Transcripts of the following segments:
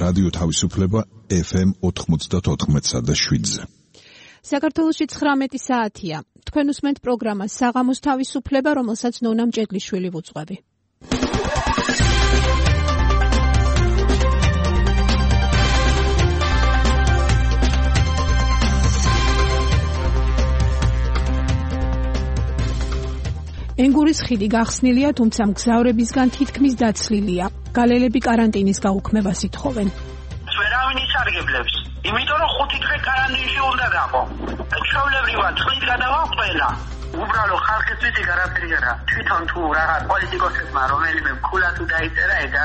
რადიო თავისუფლება FM 94.7-ზე. საქართველოში 19 საათია. თქვენ უსმენთ პროგრამას საღამოს თავისუფლება, რომელსაც ნონა მჭედლიშვილი ვუძღვები. ენგურის ხიდი გახსნილია, თუმცა მგზავრებისგან თითქმის დაცლილია. გალელები კარანტინის გაუქმებას ითხოვენ. ვერავინ ისარგებლებს, იმიტომ რომ 5 დღე კარანტინში უნდა გაყო. ჩვეულებრივად წვით გადავაყოლა. უბრალოდ ხალხისთვის გარანტია არა. თვითონ თუ რაღაც პოლიტიკოსებმა რომელიმე ქულა თუ დაიწერა ეგა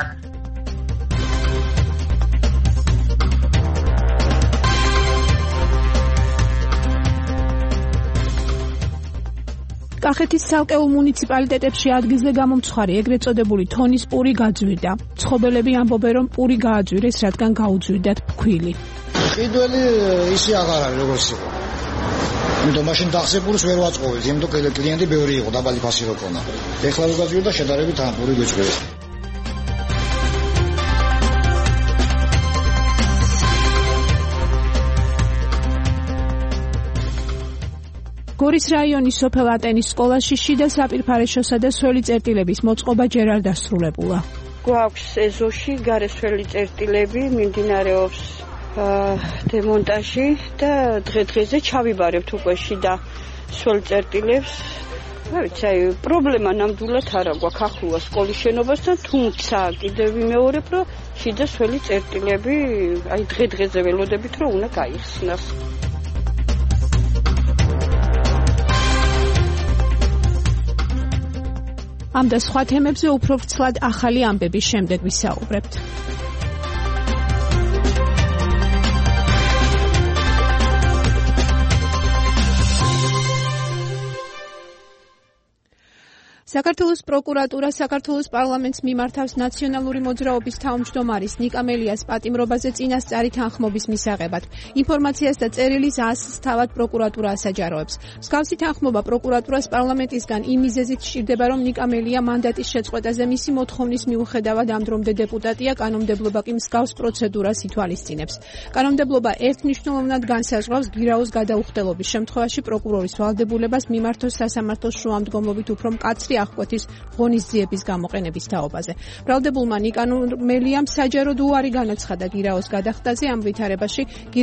კახეთის ცალკეულ მუნიციპალიტეტებში ადგილზე გამომცხარი ეგრეთ წოდებული თონის პური გაძვირდა. მცხოვრებლები ამბობენ, რომ პური გააძვირეს, რადგან გაუძვირდათ ფქვილი. ყიდველი ისე აღარ არის როგორც იყო. იმიტომ მაშინ დახსებულს ვერ ვაწყობთ, იმიტომ კლიენტი ბევრი იყო, დაბალი ფასი რო ქონა. ეხლა რო გაძვირდა შედარებით ამ პური გვეჭვეს. გორის რაიონის სოფელ ატენის სკოლაში შიდა საპირფარეშოსა და სველი წერტილების მოწყობა ჯერ არ დასრულებულა. გვაქვს ეზოში გარესველი წერტილები, მიმდინარეობს დემონტაჟი და დღე-დღეზე ჩავიბარებთ უკვე შიდა სველ წერტილებს. რა ვიცი, პრობლემა ნამდვილად არა გვაქვს ახლოა სკოლის შენობასთან, თუმცა კიდევ ვიმეორებ, რომ შიდა სველი წერტილები დღე-დღეზე ველოდებით, რომ უნდა გაიხსნას. ამ და სხვა თემებზე უფრო ვრცლად ახალი ამბების შემდეგ ვისაუბრებთ. საქართველოს პროკურატურა საქართველოს პარლამენტს მიმართავს ნაციონალური მოძრაობის თავმჯდომარის ნიკა მელიას პატიმრობაზე წინასწარი თანხმობის მისაღებად. ინფორმაციას და წერილის ასლს თავად პროკურატურა ასაჯაროებს. მსგავსი თანხმობა პროკურატურას პარლამენტისგან იმ მიზეზით სჭირდება, რომ ნიკა მელია მანდატის შეწყვეტაზე მისი მოთხოვნის მიუხედავად ამდრომდე დეპუტატია, კანონმდებლობა კი მსგავს პროცედურას ითვალისწინებს. კანონმდებლობა ერთნიშნულოვნად განსაზღვრავს გირაოს გადაუხდელობის შემთხვევაში პროკურორის ვალდებულებას მიმართოს სასამართლოს შუამდგომლობით უფრო მკაცრი აღკვეთის ღონისძიების გამოყენების თაობაზე. ბრალდებულმა ნიკა მელიამ საჯაროდ უარი განაცხადა გირაოს გადახდაზე. ამ ვითარებაში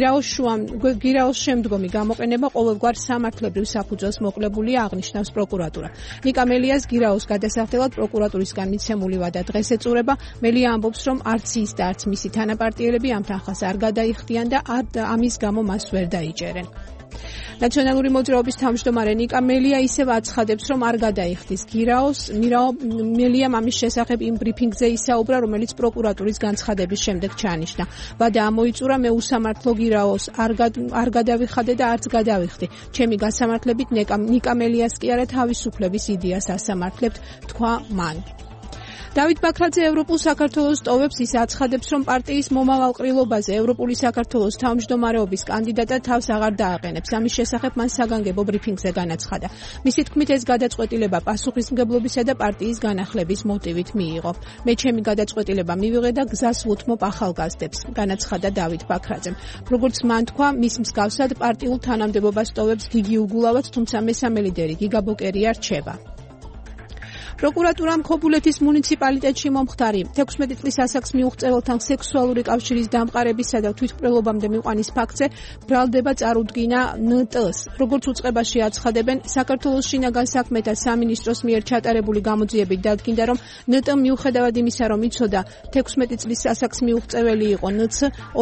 გირაოს შემდგომი გამოყენება ყოველგვარ სამართლებრივ საფუძველს მოკლებულია, აღნიშნავს პროკურატურა. ნიკა მელიას გირაოს გადასახდელად პროკურატურისგან მიცემული ვადა დღეს ეწურება. მელია ამბობს, რომ არც ის და არც მისი თანაპარტიელები ამ თანხას არ გადაიხდიან და ამის გამო მას ვერ დაიჭერენ. ნაციონალური მოძრაობის თავმჯდომარე ნიკა მელია ისევ აცხადებს, რომ არ გადაიხდის გირაოს. მელიამ ამის შესახებ იმ ბრიფინგზე ისაუბრა, რომელიც პროკურატურის განცხადების შემდეგ ჩაანიშნა. ვადა ამოიწურა, მე უსამართლო გირაოს არ გადავიხადე და არც გადავიხდი. ჩემი გასამართლებით ნიკა მელიას კი არა თავისუფლების იდეას ასამართლებთ, თქვა მან. დავით ბაქრაძე ევროპულ საქართველოს ტოვებს. ის აცხადებს, რომ პარტიის მომავალ ყრილობაზე ევროპული საქართველოს თავმჯდომარეობის კანდიდატად თავს აღარ დააყენებს. ამის შესახებ მან საგანგებო ბრიფინგზე განაცხადა. მისი თქმით, ეს გადაწყვეტილება პასუხისმგებლობისა და პარტიის განახლების მოტივით მიიღო. მე ჩემი გადაწყვეტილება მივიღე და გზას ვუთმობ ახალგაზრდებს, განაცხადა დავით ბაქრაძემ. როგორც მან თქვა, მის მსგავსად პარტიულ თანამდებობას ტოვებს გიგი უგულავაც, თუმცა მესამე ლიდერი გიგა ბოკერია რჩება. პროკურატურამ ხობულეთის მუნიციპალიტეტში მომხდარი 16 წლის ასაკს მიუღწეველთან სექსუალური კავშირის დამყარებისა და თვითმკვლელობამდე მიყვანის ფაქტზე ბრალდება წარუდგინა ნტ-ს. როგორც უწყებაში აცხადებენ, საქართველოს შინაგან საქმეთა სამინისტროს მიერ ჩატარებული გამოძიებით დადგინდა, რომ ნტ მიუხედავად იმისა, რომ იცოდა 16 წლის ასაკს მიუღწეველი იყო ნც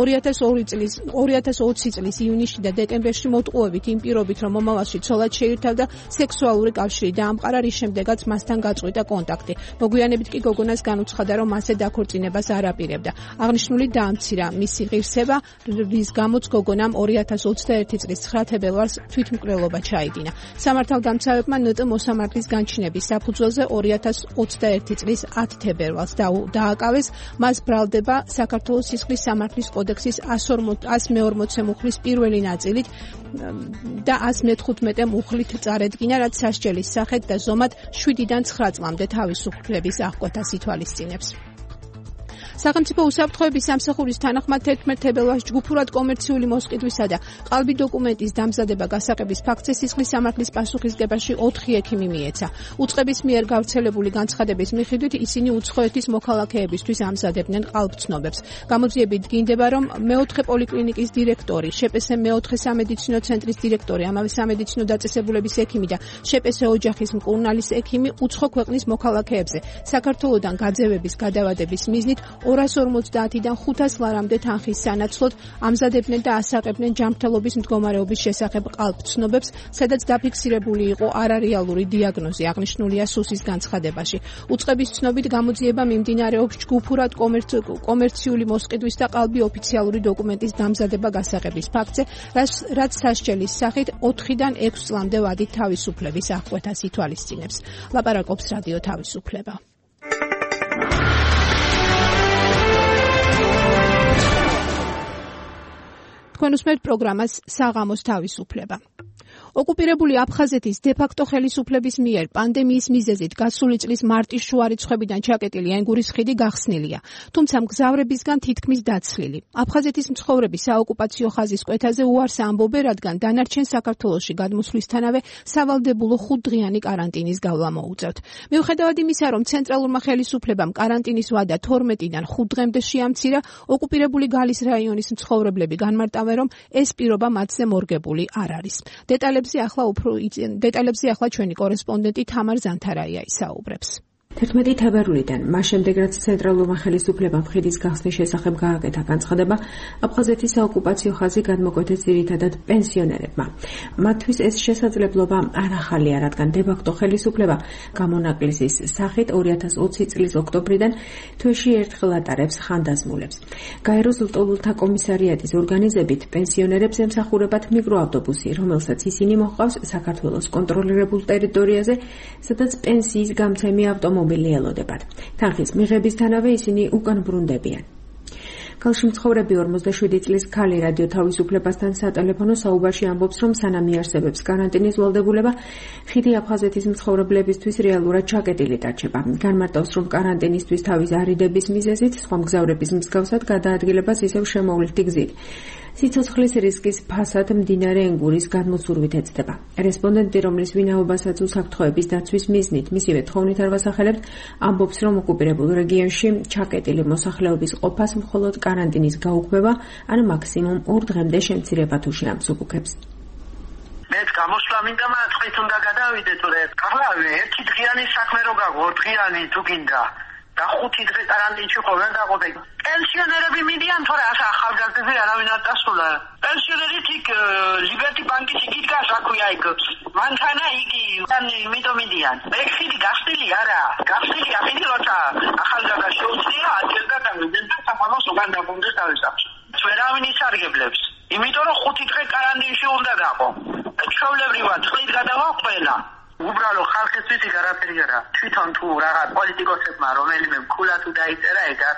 2020 წლის ივნისში და დეკემბერში მოტყუებით იმ პირობით, რომ მომავალში ცოლად შეირთავდა სექსუალური კავშირი დაამყარა, რის შემდეგაც მასთან გაწყვიტა კონტაქტი. მოგვიანებით კი გოგონას განუცხადა, რომ მასზე დაქორწინებას არ აპირებდა. აღნიშნული დაამცირა მისი ღირსება, რის გამოც გოგონამ 2021 წლის 9 თებერვალს თვითმკვლელობა ჩაიდინა. სამართალდამცავებმა ნტ მოსამართლის განჩინების საფუძველზე 2021 წლის 10 თებერვალს დააკავეს. მას ბრალდება საქართველოს სისხლის სამართლის კოდექსის 140 მუხლის პირველი ნაწილით და 115 მუხლით წარედგინა, რაც სასჯელის სახით და ზომად 7-დან 9 წლამდე თავისუფლების აღკვეთას ითვალისწინებს. სახელმწიფო უსაფრთხოების სამსახურის თანახმად 11 თებერვალს ჯგუფურად კომერციული მოსყიდვისა და ყალბი დოკუმენტის დამზადება გასაღების ფაქტზე სისხლის სამართლის პასუხისგებაში 4 ექიმი მიეცა. უწყების მიერ გავრცელებული განცხადების მიხედვით ისინი უცხოეთის მოქალაქეებისთვის ამზადებდნენ ყალბცნობებს. გამოძიებით დგინდება, რომ მეოთხე პოლიკლინიკის დირექტორი, შპს მეოთხე სამედიცინო ცენტრის დირექტორი, ამავე სამედიცინო დაწესებულების ექიმი და შპს ოჯახის მკურნალის ექიმი უცხო ქვეყნის მოქალაქეებზე საქართველოდან გაძევების გადავადების მიზნით 250-დან 500 ლარამდე თანხის სანაცვლოდ ამზადებდნენ და ასაღებდნენ ჯანმრთელობის მდგომარეობის შესახებ ყალბცნობებს, სადაც დაფიქსირებული იყო არარეალური დიაგნოზი, აღნიშნულია სუსის განცხადებაში. უწყების ცნობით გამოძიება მიმდინარეობს ჯგუფურად კომერციული მოსყიდვის და ყალბი ოფიციალური დოკუმენტის დამზადება გასაღების ფაქტზე, რაც სასჯელის სახით 4-დან 6 წლამდე ვადით თავისუფლების აღკვეთას ითვალისწინებს. ლაპარაკობს რადიო თავისუფლება. თქვენ უსმენთ პროგრამას საღამოს თავისუფლება. ოკუპირებული აფხაზეთის დე-ფაქტო ხელისუფლების მიერ პანდემიის მიზეზით გასული წლის მარტის შუა რიცხვებიდან ჩაკეტილი ენგურის ხიდი გახსნილია, თუმცა მგზავრებისგან თითქმის დაცლილი. აფხაზეთის მცხოვრები საოკუპაციო ხაზის კვეთაზე უარს ამბობენ, რადგან დანარჩენ საქართველოში გადმოსვლისთანავე სავალდებულო 5-დღიანი კარანტინის გავლა მოუწევთ. მიუხედავად იმისა, რომ ცენტრალურმა ხელისუფლებამ კარანტინის ვადა 12-დან 5 დღემდე შეამცირა, ოკუპირებული გალის რაიონის მცხოვრებლები განმარტავენ, რომ ეს პირობა მათზე მორგებული არ არის. დეტალებზე ახლა ჩვენი კორესპონდენტი თამარ ზანთარაია ისაუბრებს. 11 თებერვლიდან, მას შემდეგ რაც ცენტრალურმა ხელისუფლებამ ხიდის გახსნის შესახებ გააკეთა განცხადება, აფხაზეთის საოკუპაციო ხაზი გადმოკვეთეს ძირითადად პენსიონერებმა. მათთვის ეს შესაძლებლობა არ ახალია, რადგან დე-ფაქტო ხელისუფლება გამონაკლისის სახით 2020 წლის ოქტომბრიდან თვეში ერთხელ ატარებს ხანდაზმულებს. გაეროს ლტოლვილთა კომისარიატის ორგანიზებით პენსიონერებს ემსახურებათ მიკროავტობუსი, რომელსაც ისინი მოჰყავს საქართველოს კონტროლირებულ ტერიტორიაზე, სადაც პენსიის გამცემი ავტომობილი ელოდებათ. თანხის მიღებისთანავე ისინი უკან ბრუნდებიან. ქალში მცხოვრები 47 წლის ქალი რადიო თავისუფლებასთან სატელეფონო საუბარში ამბობს, რომ სანამ იარსებებს კარანტინის ვალდებულება, ხიდი აფხაზეთის მცხოვრებლებისთვის რეალურად ჩაკეტილი დარჩება. განმარტავს, რომ კარანტინისთვის თავის არიდების მიზეზით სხვა მგზავრების მსგავსად გადაადგილებას ისევ შემოვლითი გზით. სიცოცხლის რისკის ფასად მდინარე ენგურის გადმოცურვით ეცდება. რესპონდენტი, რომლის ვინაობასაც უსაფრთხოების დაცვის მიზნით მისივე თხოვნით არ ვასახელებთ, ამბობს, რომ ოკუპირებულ რეგიონში ჩაკეტილი მოსახლეობის ყოფას მხოლოდ კარანტინის გაუქმება ან მაქსიმუმ 2 დღემდე შემცირება თუ შეამსუბუქებს. მეც გამოსვლა მინდა, მაგრამ წყით უნდა გადავიდე, თორე ახლა 1 დღიანი საქმე რო გაგო, 2 დღიანი თუ გინდა და 5 დღე კარანტინში ხოლმე დაყოდე. პენსიონერები მიდიან, თორე ახლა ახალგაზრდები არავინ არ დასულა. პენსიონერით იქ ლიბერტი ბანკის იქით გასაქვია იქ. მანქანა იგი, იმიტომ მიდიან. ხიდი გახსნილი არა. გახსნილია ხიდი, როცა ახალგაზრდა შეუძლია აჯერდა და მიდენდა საფამოს უკან დაბრუნდეს თავის სახლში. ვერავინ ისარგებლებს. იმიტომ რომ 5 დღე კარანტინში უნდა გაყო. ჩვეულებრივად წყლით გადავა ყველა. უბრალო ხალხისთვის იქ არაფერი არა. თვითონ თუ რაღაც პოლიტიკოსებმა რომელიმე მკულა თუ დაიწერა ეგა.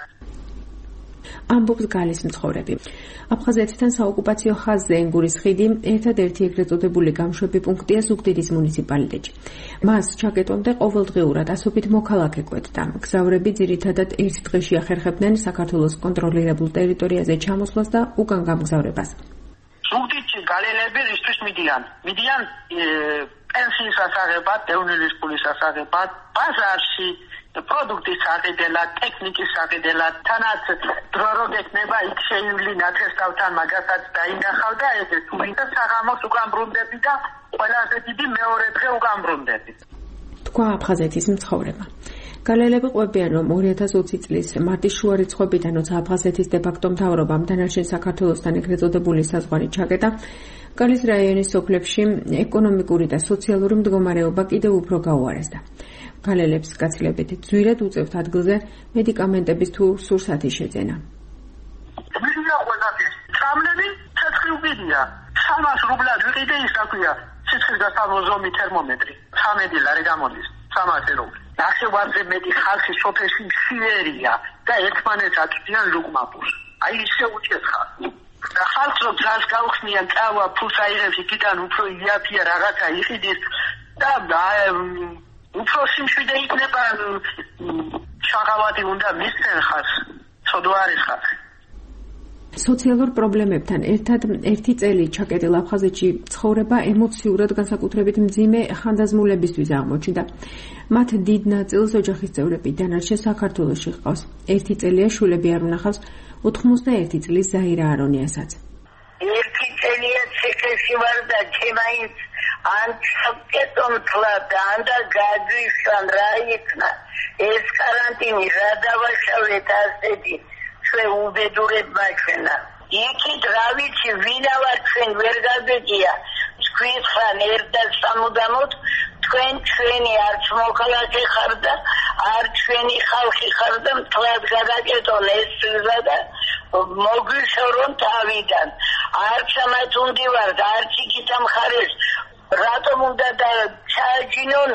ამბობს გალის მცხოვრები. აფხაზეთთან საოკუპაციო ხაზზე ენგურის ხიდი ერთადერთი ეგრეთ წოდებული გამშვები პუნქტია ზუგდიდის მუნიციპალიტეტში. მას ჩაკეტვამდე ყოველდღიურად ასობით მოქალაქე კვეთდა. მგზავრები ძირითადად ერთ დღეში ახერხებდნენ საქართველოს კონტროლირებულ ტერიტორიაზე ჩამოსვლას და უკან გამგზავრებას. ზუგდიდში გალელები რისთვის მიდიან? მიდიან პენსიის ასაღებად, დევნილის ფულის ასაღებად, ბაზარში პროდუქტის აღედელად, ტექნიკის აღედელად, თანაც დრო რო გექნება იქ შეივლინა თესავთან მაგასაც დაინახავ და ეს თუ ვინდა საღამოს უკან ბრუნდები და ყველაზე დიდი მეორე დღე უკან ბრუნდები. თქვა აფხაზეთის მცხოვრებმა. გალელები ყვებიან, რომ 2020 წლის მარტის შუა რიცხვებიდან, როცა აფხაზეთის დე-ფაქტო მთავრობამ დანარჩენ საქართველოსთან ეგრეთ წოდებული საზღვარი ჩაკეტა, გალის რაიონის სოფლებში ეკონომიკური და სოციალური მდგომარეობა კიდევ უფრო გაუარესდა. გალელებს გაცილებით ძვირად უწევთ ადგილზე მედიკამენტების თუ სურსათის შეძენა. მიდია ყველაფერს. წამლები ცეცხლი უკიდია. 300 რუბლად ვიყიდე ის აქვია. ცეცხლის გასავლოზომი თერმომეტრი. 13 ლარი გამოდის. 300 რუბლი. ნახევარზე მეტი ხალხი სოფელში მშიერია და ერთმანეთს აწვდიან ლუკმაპურს. აი ისე უჭერხა. და ხალხს რო ძას გაუხსნიან წავა ფულს აიღებს იქიდან უფრო იაფია რაღაცა იყიდის და უფრო სიმშვიდე იქნება შაღავადი უნდა მისცენ ხას ცოდვა არის ხალხი. სოციალურ პრობლემებთან ერთად ერთი წელი ჩაკეტილ აფხაზეთში ცხოვრება ემოციურად განსაკუთრებით მძიმე ხანდაზმულებისთვის აღმოჩნდა. მათ დიდ ნაწილს ოჯახის წევრები დანარჩენ საქართველოში ჰყავს. ერთი წელია შვილები არ უნახავს 91 წლის ზაირა არონიასაც. ერთი წელია ციხეში ვარ და ჩემაინც ან ჩაკეტონ თლად ან და გაგვიშან რა იქნა ეს კარანტინი რა დავაშალეთ ასეთი ჩვენ უბედურებმა ჩვენა იქით რა ვიცი ვინა ვარ ჩვენ ვერ გაგეგია თქვენ ხან ერთად სამუდამოდ თქვენ ჩვენი არც მოქალაქე ხარ და არ ჩვენი ხალხი ხარ და მთლად გადაკეტონ ეს სიზა და მოგვიშორონ თავიდან არც ამათ უნდი ვარ და არც იქით ამხარეს რატომ უნდა და ჩააჯინონ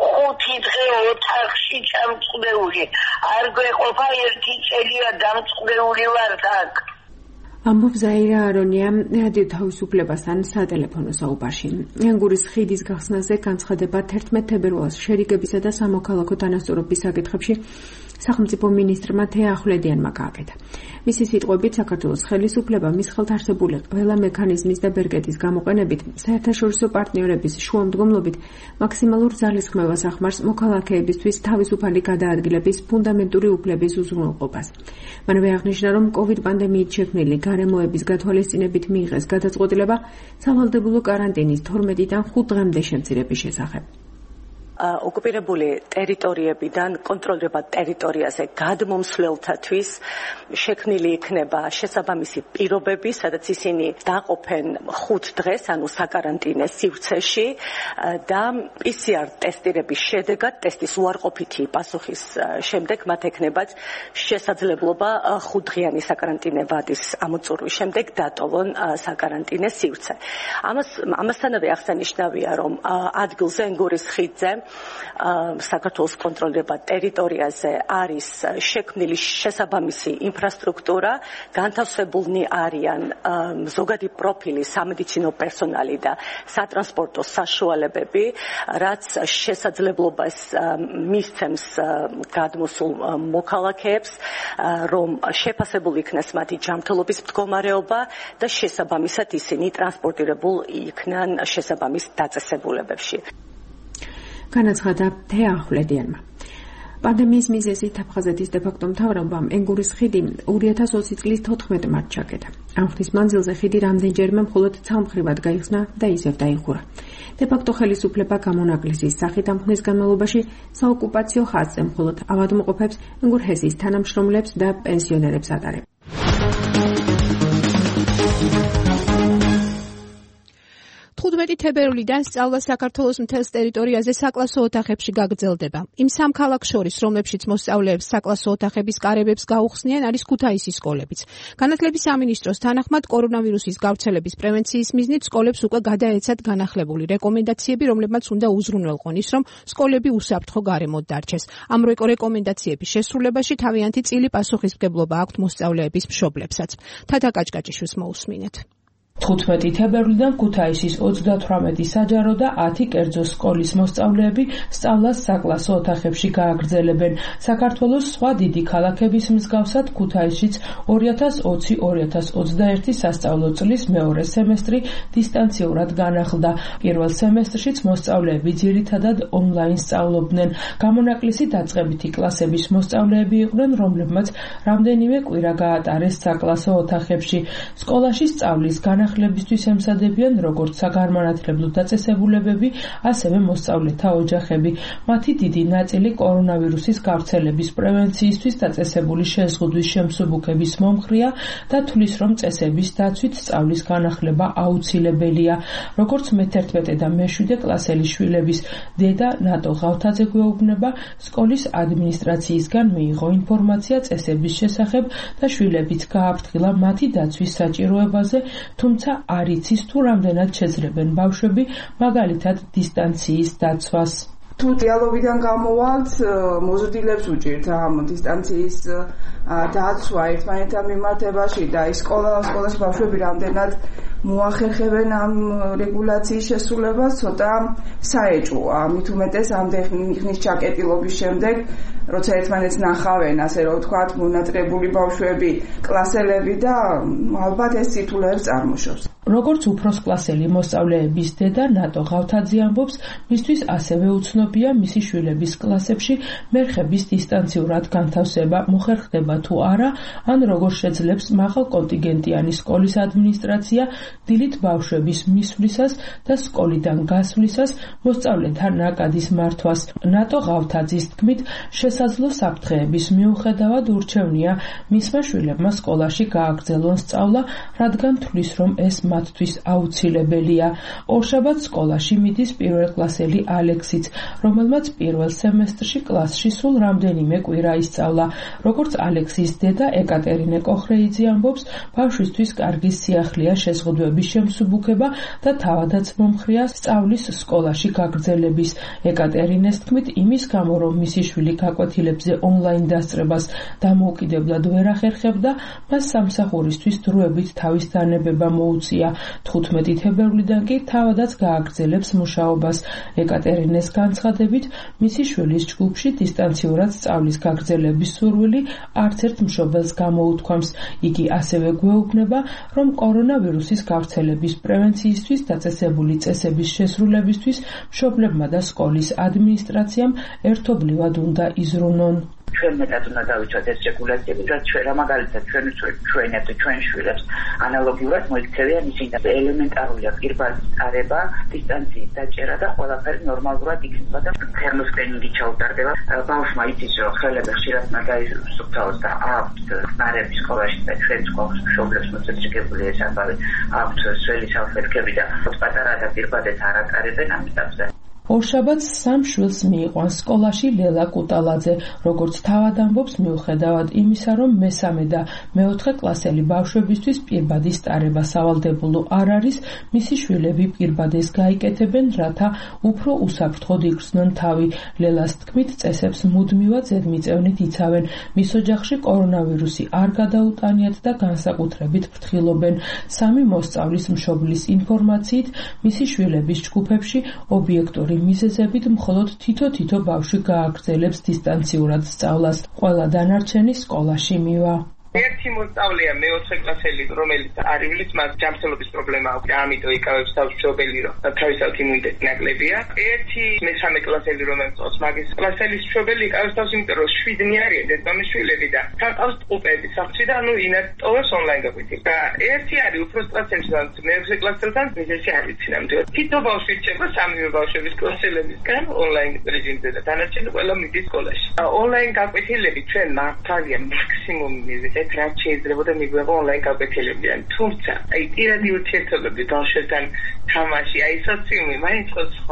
5 დღე ოთახში ჩამწყდეული არ გვეყოფა ერთი წელია დამწყდეული ვარ აქ ამბობს ზაირა არონია რადიო თავისუფლებასთან სატელეფონო საუბარში. ენგურის ხიდის გახსნაზე განცხადება 11 თებერვალს შერიგებისა და სამოქალაქო დანასწორობის საკითხებში სახელმწიფო მინისტრმა თეა ახვლედიანმა გააკეთა. მისი სიტყვებით საქართველოს ხელისუფლება მის ხელთ არსებული ყველა მექანიზმის და ბერკეტის გამოყენებით საერთაშორისო პარტნიორების შუამდგომლობით მაქსიმალურ ძალისხმევას ახმარს მოქალაქეებისთვის თავისუფალი გადაადგილების ფუნდამენტური უფლების უზრუნველყოფას. მანვე აღნიშნა, რომ COVID პანდემიით შექმნილი გარემოების გათვალისწინებით მიიღეს გადაწყვეტილება სავალდებულო კარანტინის 12-დან 5 დღემდე შემცირების შესახებ. ოკუპირებული ტერიტორიებიდან კონტროლირებად ტერიტორიაზე გადმომსვლელთათვის შექმნილი იქნება შესაბამისი პირობები, სადაც ისინი დაყოფენ 5 დღეს, ანუ საკარანტინე სივრცეში და PCR ტესტირების შედეგად, ტესტის უარყოფითი პასუხის შემდეგ მათ ექნებათ შესაძლებლობა 5 დღიანი საკარანტინე ვადის ამოწურვის შემდეგ დატოვონ საკარანტინე სივრცე. ამასთანავე აღსანიშნავია, რომ ადგილზე ენგურის ხიდზე საქართველოს კონტროლირებად ტერიტორიაზე არის შექმნილი შესაბამისი ინფრასტრუქტურა, განთავსებულნი არიან ზოგადი პროფილის სამედიცინო პერსონალი და სატრანსპორტო საშუალებები, რაც შესაძლებლობას მისცემს გადმოსულ მოქალაქეებს, რომ შეფასებული იქნას მათი ჯანმრთელობის მდგომარეობა და შესაბამისად ისინი ტრანსპორტირებულ იქნან შესაბამის დაწესებულებებში. განაცხადა თეა ახვლედიანმა. პანდემიის მიზეზით აფხაზეთის დე-ფაქტო მთავრობამ ენგურის ხიდი 2020 წლის 14 მარტს ჩაკეტა. ამ ხნის მანძილზე ხიდი რამდენჯერმე მხოლოდ ცალმხრივად გაიხსნა და ისევ დაიხურა. დე-ფაქტო ხელისუფლება გამონაკლისის სახით ამ ხნის განმავლობაში საოკუპაციო ხაზზე მხოლოდ ავადმყოფებს, ენგურ-ჰესის თანამშრომლებს და პენსიონერებს ატარებს. 15 თებერვლიდან სწავლა საქართველოს მთელს ტერიტორიაზე საკლასო ოთახებში გაგრძელდება. იმ სამ ქალაქს შორის, რომლებშიც მოსწავლეებს საკლასო ოთახების კარებებს გაუხსნიან, არის ქუთაისის სკოლებიც. განათლების სამინისტროს თანახმად, კორონავირუსის გავრცელების პრევენციის მიზნით სკოლებს უკვე გადაეცათ განახლებული რეკომენდაციები, რომლებმაც უნდა უზრუნველყონ ის, რომ სკოლები უსაფრთხო გარემოდ დარჩეს. ამ რეკომენდაციების შესრულებაში თავიანთი წილი პასუხისმგებლობა აქვთ მოსწავლეების მშობლებსაც. თათა კაჭკაჭიშვილს მოусმინეთ. 15 თებერვლიდან ქუთაისის 38 საჯარო და 10 კერძო სკოლის მოსწავლეები სწავლას საკლასო ოთახებში გააგრძელებენ. საქართველოს სხვა დიდი ქალაქების მსგავსად ქუთაისშიც 2020-2021 სასწავლო წლის მეორე სემესტრი დისტანციურად განახლდა. პირველ სემესტრშიც მოსწავლეები ძირითადად ონლაინ სწავლობდნენ. გამონაკლისი დაწყებითი კლასების მოსწავლეები იყვნენ, რომლებმაც რამდენიმე კვირა გაატარეს საკლასო ოთახებში. სკოლაში სწავლის განახლებისთვის ემსადებიან როგორც საგანმანათლებლო დაწესებულებები, ასევე მოსწავლეთა ოჯახები. მათი დიდი ნაწილი კორონავირუსის გავრცელების პრევენციისთვის დაწესებული შეზღუდვის შემსუბუქების მომხრეა და თვლის, რომ წესების დაცვით სწავლის განახლება აუცილებელია. როგორც მე-11 და მე-7 კლასელი შვილების დედა ნატო ღავთაძე გვეუბნება, სკოლის ადმინისტრაციისგან მიიღო ინფორმაცია წესების შესახებ და შვილებიც გააფრთხილა მათი დაცვის საჭიროებაზე, თუმცა არ იცის თუ რამდენად შეძლებენ ბავშვები მაგალითად დისტანციის დაცვას. თუ დიალოგიდან გამოვალთ, მოზრდილებს უჭირთ ამ დისტანციის დაცვა ერთმანეთთან მიმართებაში და ის სკოლაში ბავშვები რამდენად მოახერხებენ ამ რეგულაციის შესრულებას, ცოტა საეჭვოა. მით უმეტეს ამდენი ხნის ჩაკეტილობის შემდეგ, როცა ერთმანეთს ნახავენ, ასე რომ ვთქვათ, მონატრებული ბავშვები, კლასელები და ალბათ ეს სირთულეებს წარმოშობს. როგორც უფროსკლასელი მოსწავლეების დედა ნატო ღავთაძე ამბობს, მისთვის ასევე უცნობია მისი შვილების კლასებში მერხების დისტანციურად განთავსება მოხერხდება თუ არა, ან როგორ შეძლებს მაღალ კონტინგენტიანი სკოლის ადმინისტრაცია დილით ბავშვების მისვლისას და სკოლიდან გასვლისას მოსწავლეთა ნაკადის მართვას. ნატო ღავთაძის თქმით, შესაძლო საფრთხეების მიუხედავად ურჩევნია მისმა შვილებმა სკოლაში გააგრძელონ სწავლა, რადგან თვლის, რომ ეს მათთვის აუცილებელია. ორშაბათს სკოლაში მიდის პირველკლასელი ალექსიც, რომელმაც პირველ სემესტრში კლასში სულ რამდენიმე კვირა ისწავლა. როგორც ალექსის დედა ეკატერინე კოხრეიძე ამბობს, ბავშვისთვის კარგი სიახლეა შეზღუდვების შემსუბუქება და თავადაც მომხრია სწავლის სკოლაში გაგრძელების. ეკატერინეს თქმით, იმის გამო, რომ მისი შვილი გაკვეთილებზე ონლაინ დასწრებას დამოუკიდებლად ვერ ახერხებდა, მას სამსახურისთვის დროებით თავის დანებება მოუწია. 15 თებერვლიდან კი თავადაც გააგრძელებს მუშაობას. ეკატერინეს განცხადებით, მისი შვილის ჯგუფში დისტანციურად სწავლის გაგრძელების სურვილი არც ერთ მშობელს გამოუთქვამს. იგი ასევე გვეუბნება, რომ კორონავირუსის გავრცელების პრევენციისთვის დაწესებული წესების შესრულებისთვის მშობლებმა და სკოლის ადმინისტრაციამ ერთობლივად უნდა იზრუნონ. ჩვენ მეტად უნდა დავიცვათ ეს რეგულაციები, რაც ჩვენ მაგალითად ჩვენ შვილებს ანალოგიურად მოიქცევიან ისინი ელემენტარულია პირბადის წარება, დისტანციის დაჭერა და ყველაფერი ნორმალურად იქნება და თერმოსკრინინგი ჩაუტარდება. ბავშვმა იცის, რომ ხელები ხშირად უნდა დაისუფთავოს და აქვთ ნარები სკოლაში და ჩვენ სკოლის მშობლებს მოწესრიგებული ეს ამბავი აქვთ სველი საფრთხები და პატარა და პირბადეს არ ატარებენ ამ ეტაპზე. ორშაბათს სამ შვილს მიიყვანს სკოლაში ლელა კუტალაძე, როგორც თავად ამბობს, მიუხედავად იმისა, რომ მესამე და მეოთხე კლასელი ბავშვებისთვის პირბადის ტარება სავალდებულო არ არის, მისი შვილები პირბადეს გაიკეთებენ, რათა უფრო უსაფრთხოდ იგრძნონ თავი. ლელას თქმით, წესებს მუდმივად ზედმიწევნით იცავენ, მის ოჯახში კორონავირუსი არ გადაუტანიათ და განსაკუთრებით ფრთხილობენ. სამი მოსწავლის მშობლის ინფორმაციით, მისი შვილების ჯგუფებში ობიექტური მიზეზებით მხოლოდ თითო ბავშვი გააგრძელებს დისტანციურად სწავლას. ყველა დანარჩენი სკოლაში მივა. ერთი მოსწავლეა მეოთხე კლასელი, რომელიც არ ივლის, მას ჯანმრთელობის პრობლემა აქვს და ამიტომ იკავებს თავს მშობელი, რომ თავისთავად იმუნიტეტი ნაკლებია. ერთი მესამე კლასელი, რომელიც წელს მაგის კლასელის მშობელი იკავებს თავს, იმიტომ რომ 7-ნი არიან ერთმანეთის შვილები და თან ყავს ტყუპები სახლში და ინატოვებს ონლაინ გაკვეთილს. და ერთი არის უფროს კლასელთან, მეექვსე კლასელთან მიზეზი არ ვიცი ნამდვილად. თითო ბავშვი რჩება სამივე ბავშვების კლასელებისგან ონლაინ რეჟიმზე და დანარჩენი ყველა მიდის სკოლაში. ონლაინ გაკვეთილები ჩვენ მართალია მაქსიმუმი მიზეზი რაც შეიძლება და მიგვეღო ონლაინ გაკვეთილებიდან. თუმცა, პირადი ურთიერთობები ბავშვებთან თამაში, სოციუმი, მაინც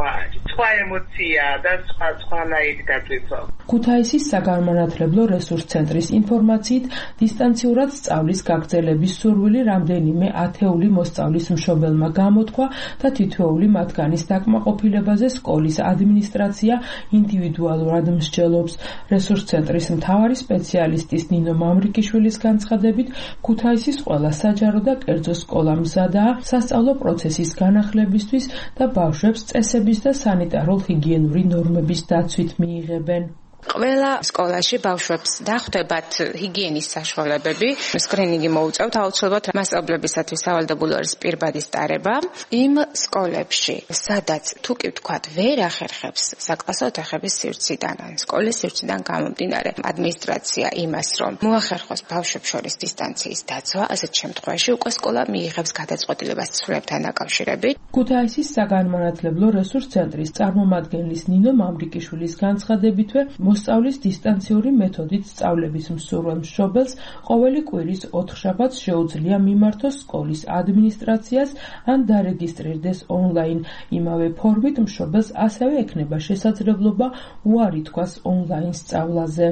სხვა ემოცია და სხვანაირი დაწესვა. ქუთაისის საგანმანათლებლო რესურს ცენტრის ინფორმაციით, დისტანციურად სწავლის გაგრძელების სურვილი რამდენიმე ათეული მოსწავლის მშობელმა გამოთქვა და თითოეული მათგანის დაკმაყოფილებაზე სკოლის ადმინისტრაცია ინდივიდუალურად მსჯელობს. რესურს ცენტრის მთავარი სპეციალისტის ნინო მამრიკიშვილის განცხადებით, ქუთაისის ყველა საჯარო და კერძო სკოლა მზადაა სასწავლო პროცესის განახლებისთვის და ბავშვებს წესების და სანიტარულ-ჰიგიენური ნორმების დაცვით მიიღებენ. ყველა სკოლაში ბავშვებს დახვდებათ ჰიგიენის საშუალებები, სკრინინგი მოუწევთ აუცილებლად მასწავლებლებისათვის სავალდებულო არის პირბადის ტარება. იმ სკოლებში, სადაც თუ კი ვთქვათ, ვერ ახერხებს საკლასო ოთახების სივრციდან, ან სკოლის სივრციდან გამომდინარე ადმინისტრაცია იმას, რომ მოახერხოს ბავშვებს შორის დისტანციის დაცვა, ასეთ შემთხვევაში უკვე სკოლა მიიღებს გადაწყვეტილებას ცვლილებთან დაკავშირებით. ქუთაისის საგანმანათლებლო რესურს ცენტრის წარმომადგენლის ნინო მამრიკიშვილის განცხადებითვე მოსწავლის დისტანციური მეთოდით სწავლების მსურველ მშობელს ყოველი კვირის 4 შაბათს შეუძლია მიმართოს სკოლის ადმინისტრაციას ან დარეგისტრირდეს ონლაინ. იმავე ფორმით მშობელს ასევე ექნება შესაძლებლობა უარი თქვას ონლაინ სწავლაზე.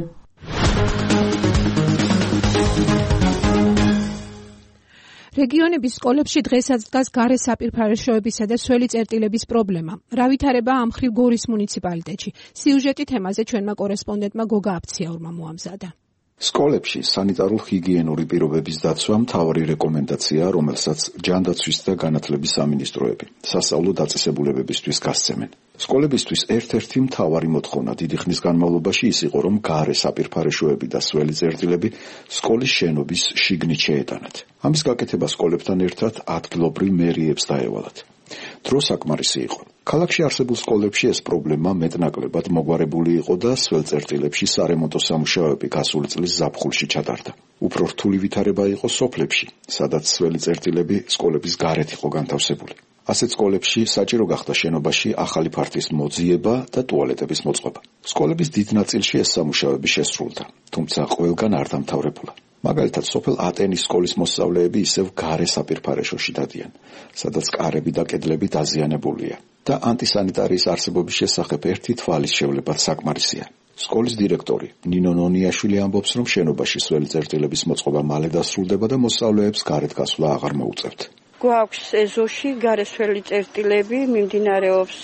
რეგიონების სკოლებში დღესაც დგას გარე საპირფარეშოებისა და სველი წერტილების პრობლემა. რა ვითარებაა ამ მხრივ გორის მუნიციპალიტეტში? სიუჟეტი თემაზე ჩვენმა კორესპონდენტმა გოგა აფციაურმა მოამზადა. სკოლებში სანიტარულ ჰიგიენური პირობების დაცვა მთავარი რეკომენდაციაა, რომელსაც ჯანდაცვის და განათლების სამინისტროები სასწავლო დაწესებულებებისთვის გასცემენ. სკოლებისთვის ერთ-ერთი მთავარი მოთხოვნა დიდი ხნის განმავლობაში ის იყო, რომ გარე საპირფარეშოები და სველი წერტილები სკოლის შენობის შიგნით შეეტანათ. ამის გაკეთება სკოლებთან ერთად ადგილობრივ მერიებს დაევალათ. დრო საკმარისი იყო. ქალაქში არსებულ სკოლებში ეს პრობლემა მეტნაკლებად მოგვარებული იყო და სველ წერტილებში სარემონტო სამუშაოები გასული წლის ზაფხულში ჩატარდა. უფრო რთული ვითარება იყო სოფლებში, სადაც სველი წერტილები სკოლების გარეთ იყო განთავსებული. ასეთ სკოლებში საჭირო გახდა შენობაში ახალი ფართის მოძიება და ტუალეტების მოწყობა. სკოლების დიდ ნაწილში ეს სამუშაოები შესრულდა, თუმცა ყველგან არ დამთავრებულა. მაგალითად, სოფელ ატენის სკოლის მოსწავლეები ისევ გარე საპირფარეშოში დადიან, სადაც კარები და კედლები დაზიანებულია და ანტისანიტარიის არსებობის შესახებ ერთი თვალის შევლებაც საკმარისია. სკოლის დირექტორი ნინო ნონიაშვილი ამბობს, რომ შენობაში სველი წერტილების მოწყობა მალე დასრულდება და მოსწავლეებს გარეთ გასვლა აღარ მოუწევთ. გვაქვს ეზოში გარესველი წერტილები, მიმდინარეობს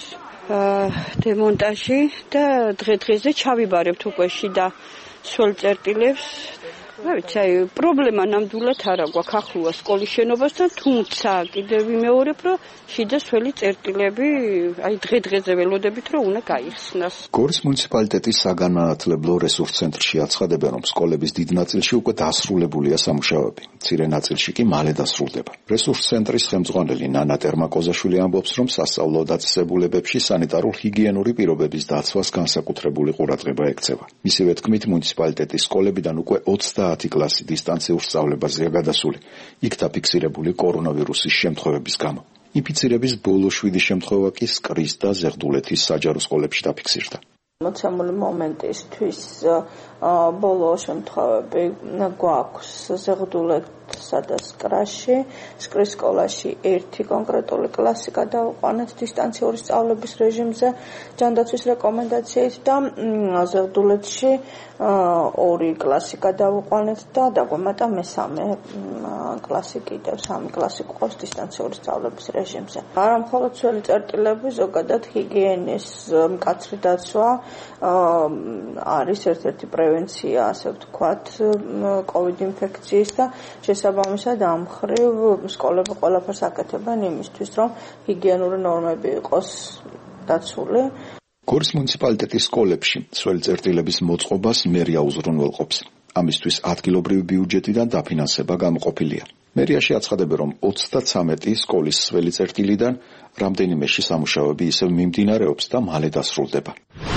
დემონტაჟი და დღე-დღეზე ჩავიბარებთ უკვე შიდა სველ წერტილებს. რა ვიცი, პრობლემა ნამდვილად არა გვაქვს ახლოა სკოლის შენობასთან, თუმცა კიდევ ვიმეორებ, რომ შიდა სველი წერტილები, დღე-დღეზე ველოდებით, რომ უნდა გაიხსნას. გორის მუნიციპალიტეტის საგანმანათლებლო რესურს ცენტრში აცხადებენ, რომ სკოლების დიდ ნაწილში უკვე დასრულებულია სამუშაოები, მცირე ნაწილში კი მალე დასრულდება. რესურს ცენტრის ხელმძღვანელი ნანა ტერმაკოზაშვილი ამბობს, რომ სასწავლო დაწესებულებებში სანიტარულ ჰიგიენური პირობების დაცვას განსაკუთრებული ყურადღება ექცევა. მისივე თქმით, მუნიციპალიტეტის სკოლებიდან უკვე 30 კლასი დისტანციურ სწავლებაზეა გადასული, იქ დაფიქსირებული კორონავირუსის შემთხვევების გამო. ინფიცირების ბოლო 7 შემთხვევა კი სკრის და ზეღდულეთის საჯარო სკოლებში დაფიქსირდა. მოცემული მომენტისთვის ბოლო შემთხვევები გვაქვს ზეღდულეთსა და სკრაში. სკრის სკოლაში ერთი კონკრეტული კლასი გადაუყვანეთ დისტანციური სწავლების რეჟიმზე ჯანდაცვის რეკომენდაციით და ზეღდულეთში 2 კლასი გადაუყვანეთ და დაგვემატა მესამე კლასი კიდევ 3 კლასი გვყავს დისტანციური სწავლების რეჟიმზე. არა მხოლოდ სველი წერტილები, ზოგადად ჰიგიენის მკაცრი დაცვა არის ერთ-ერთი პრევენცია, ასე ვთქვათ, COVID ინფექციის და შესაბამისად ამ მხრივ სკოლები ყველაფერს აკეთებენ იმისთვის, რომ ჰიგიენური ნორმები იყოს დაცული. გორის მუნიციპალიტეტის სკოლებში სველი წერტილების მოწყობას მერია უზრუნველყოფს. ამისთვის ადგილობრივი ბიუჯეტიდან დაფინანსება გამოყოფილია. მერიაში აცხადებენ, რომ 33 სკოლის სველი წერტილიდან რამდენიმეში სამუშაოები ისევ მიმდინარეობს და მალე დასრულდება.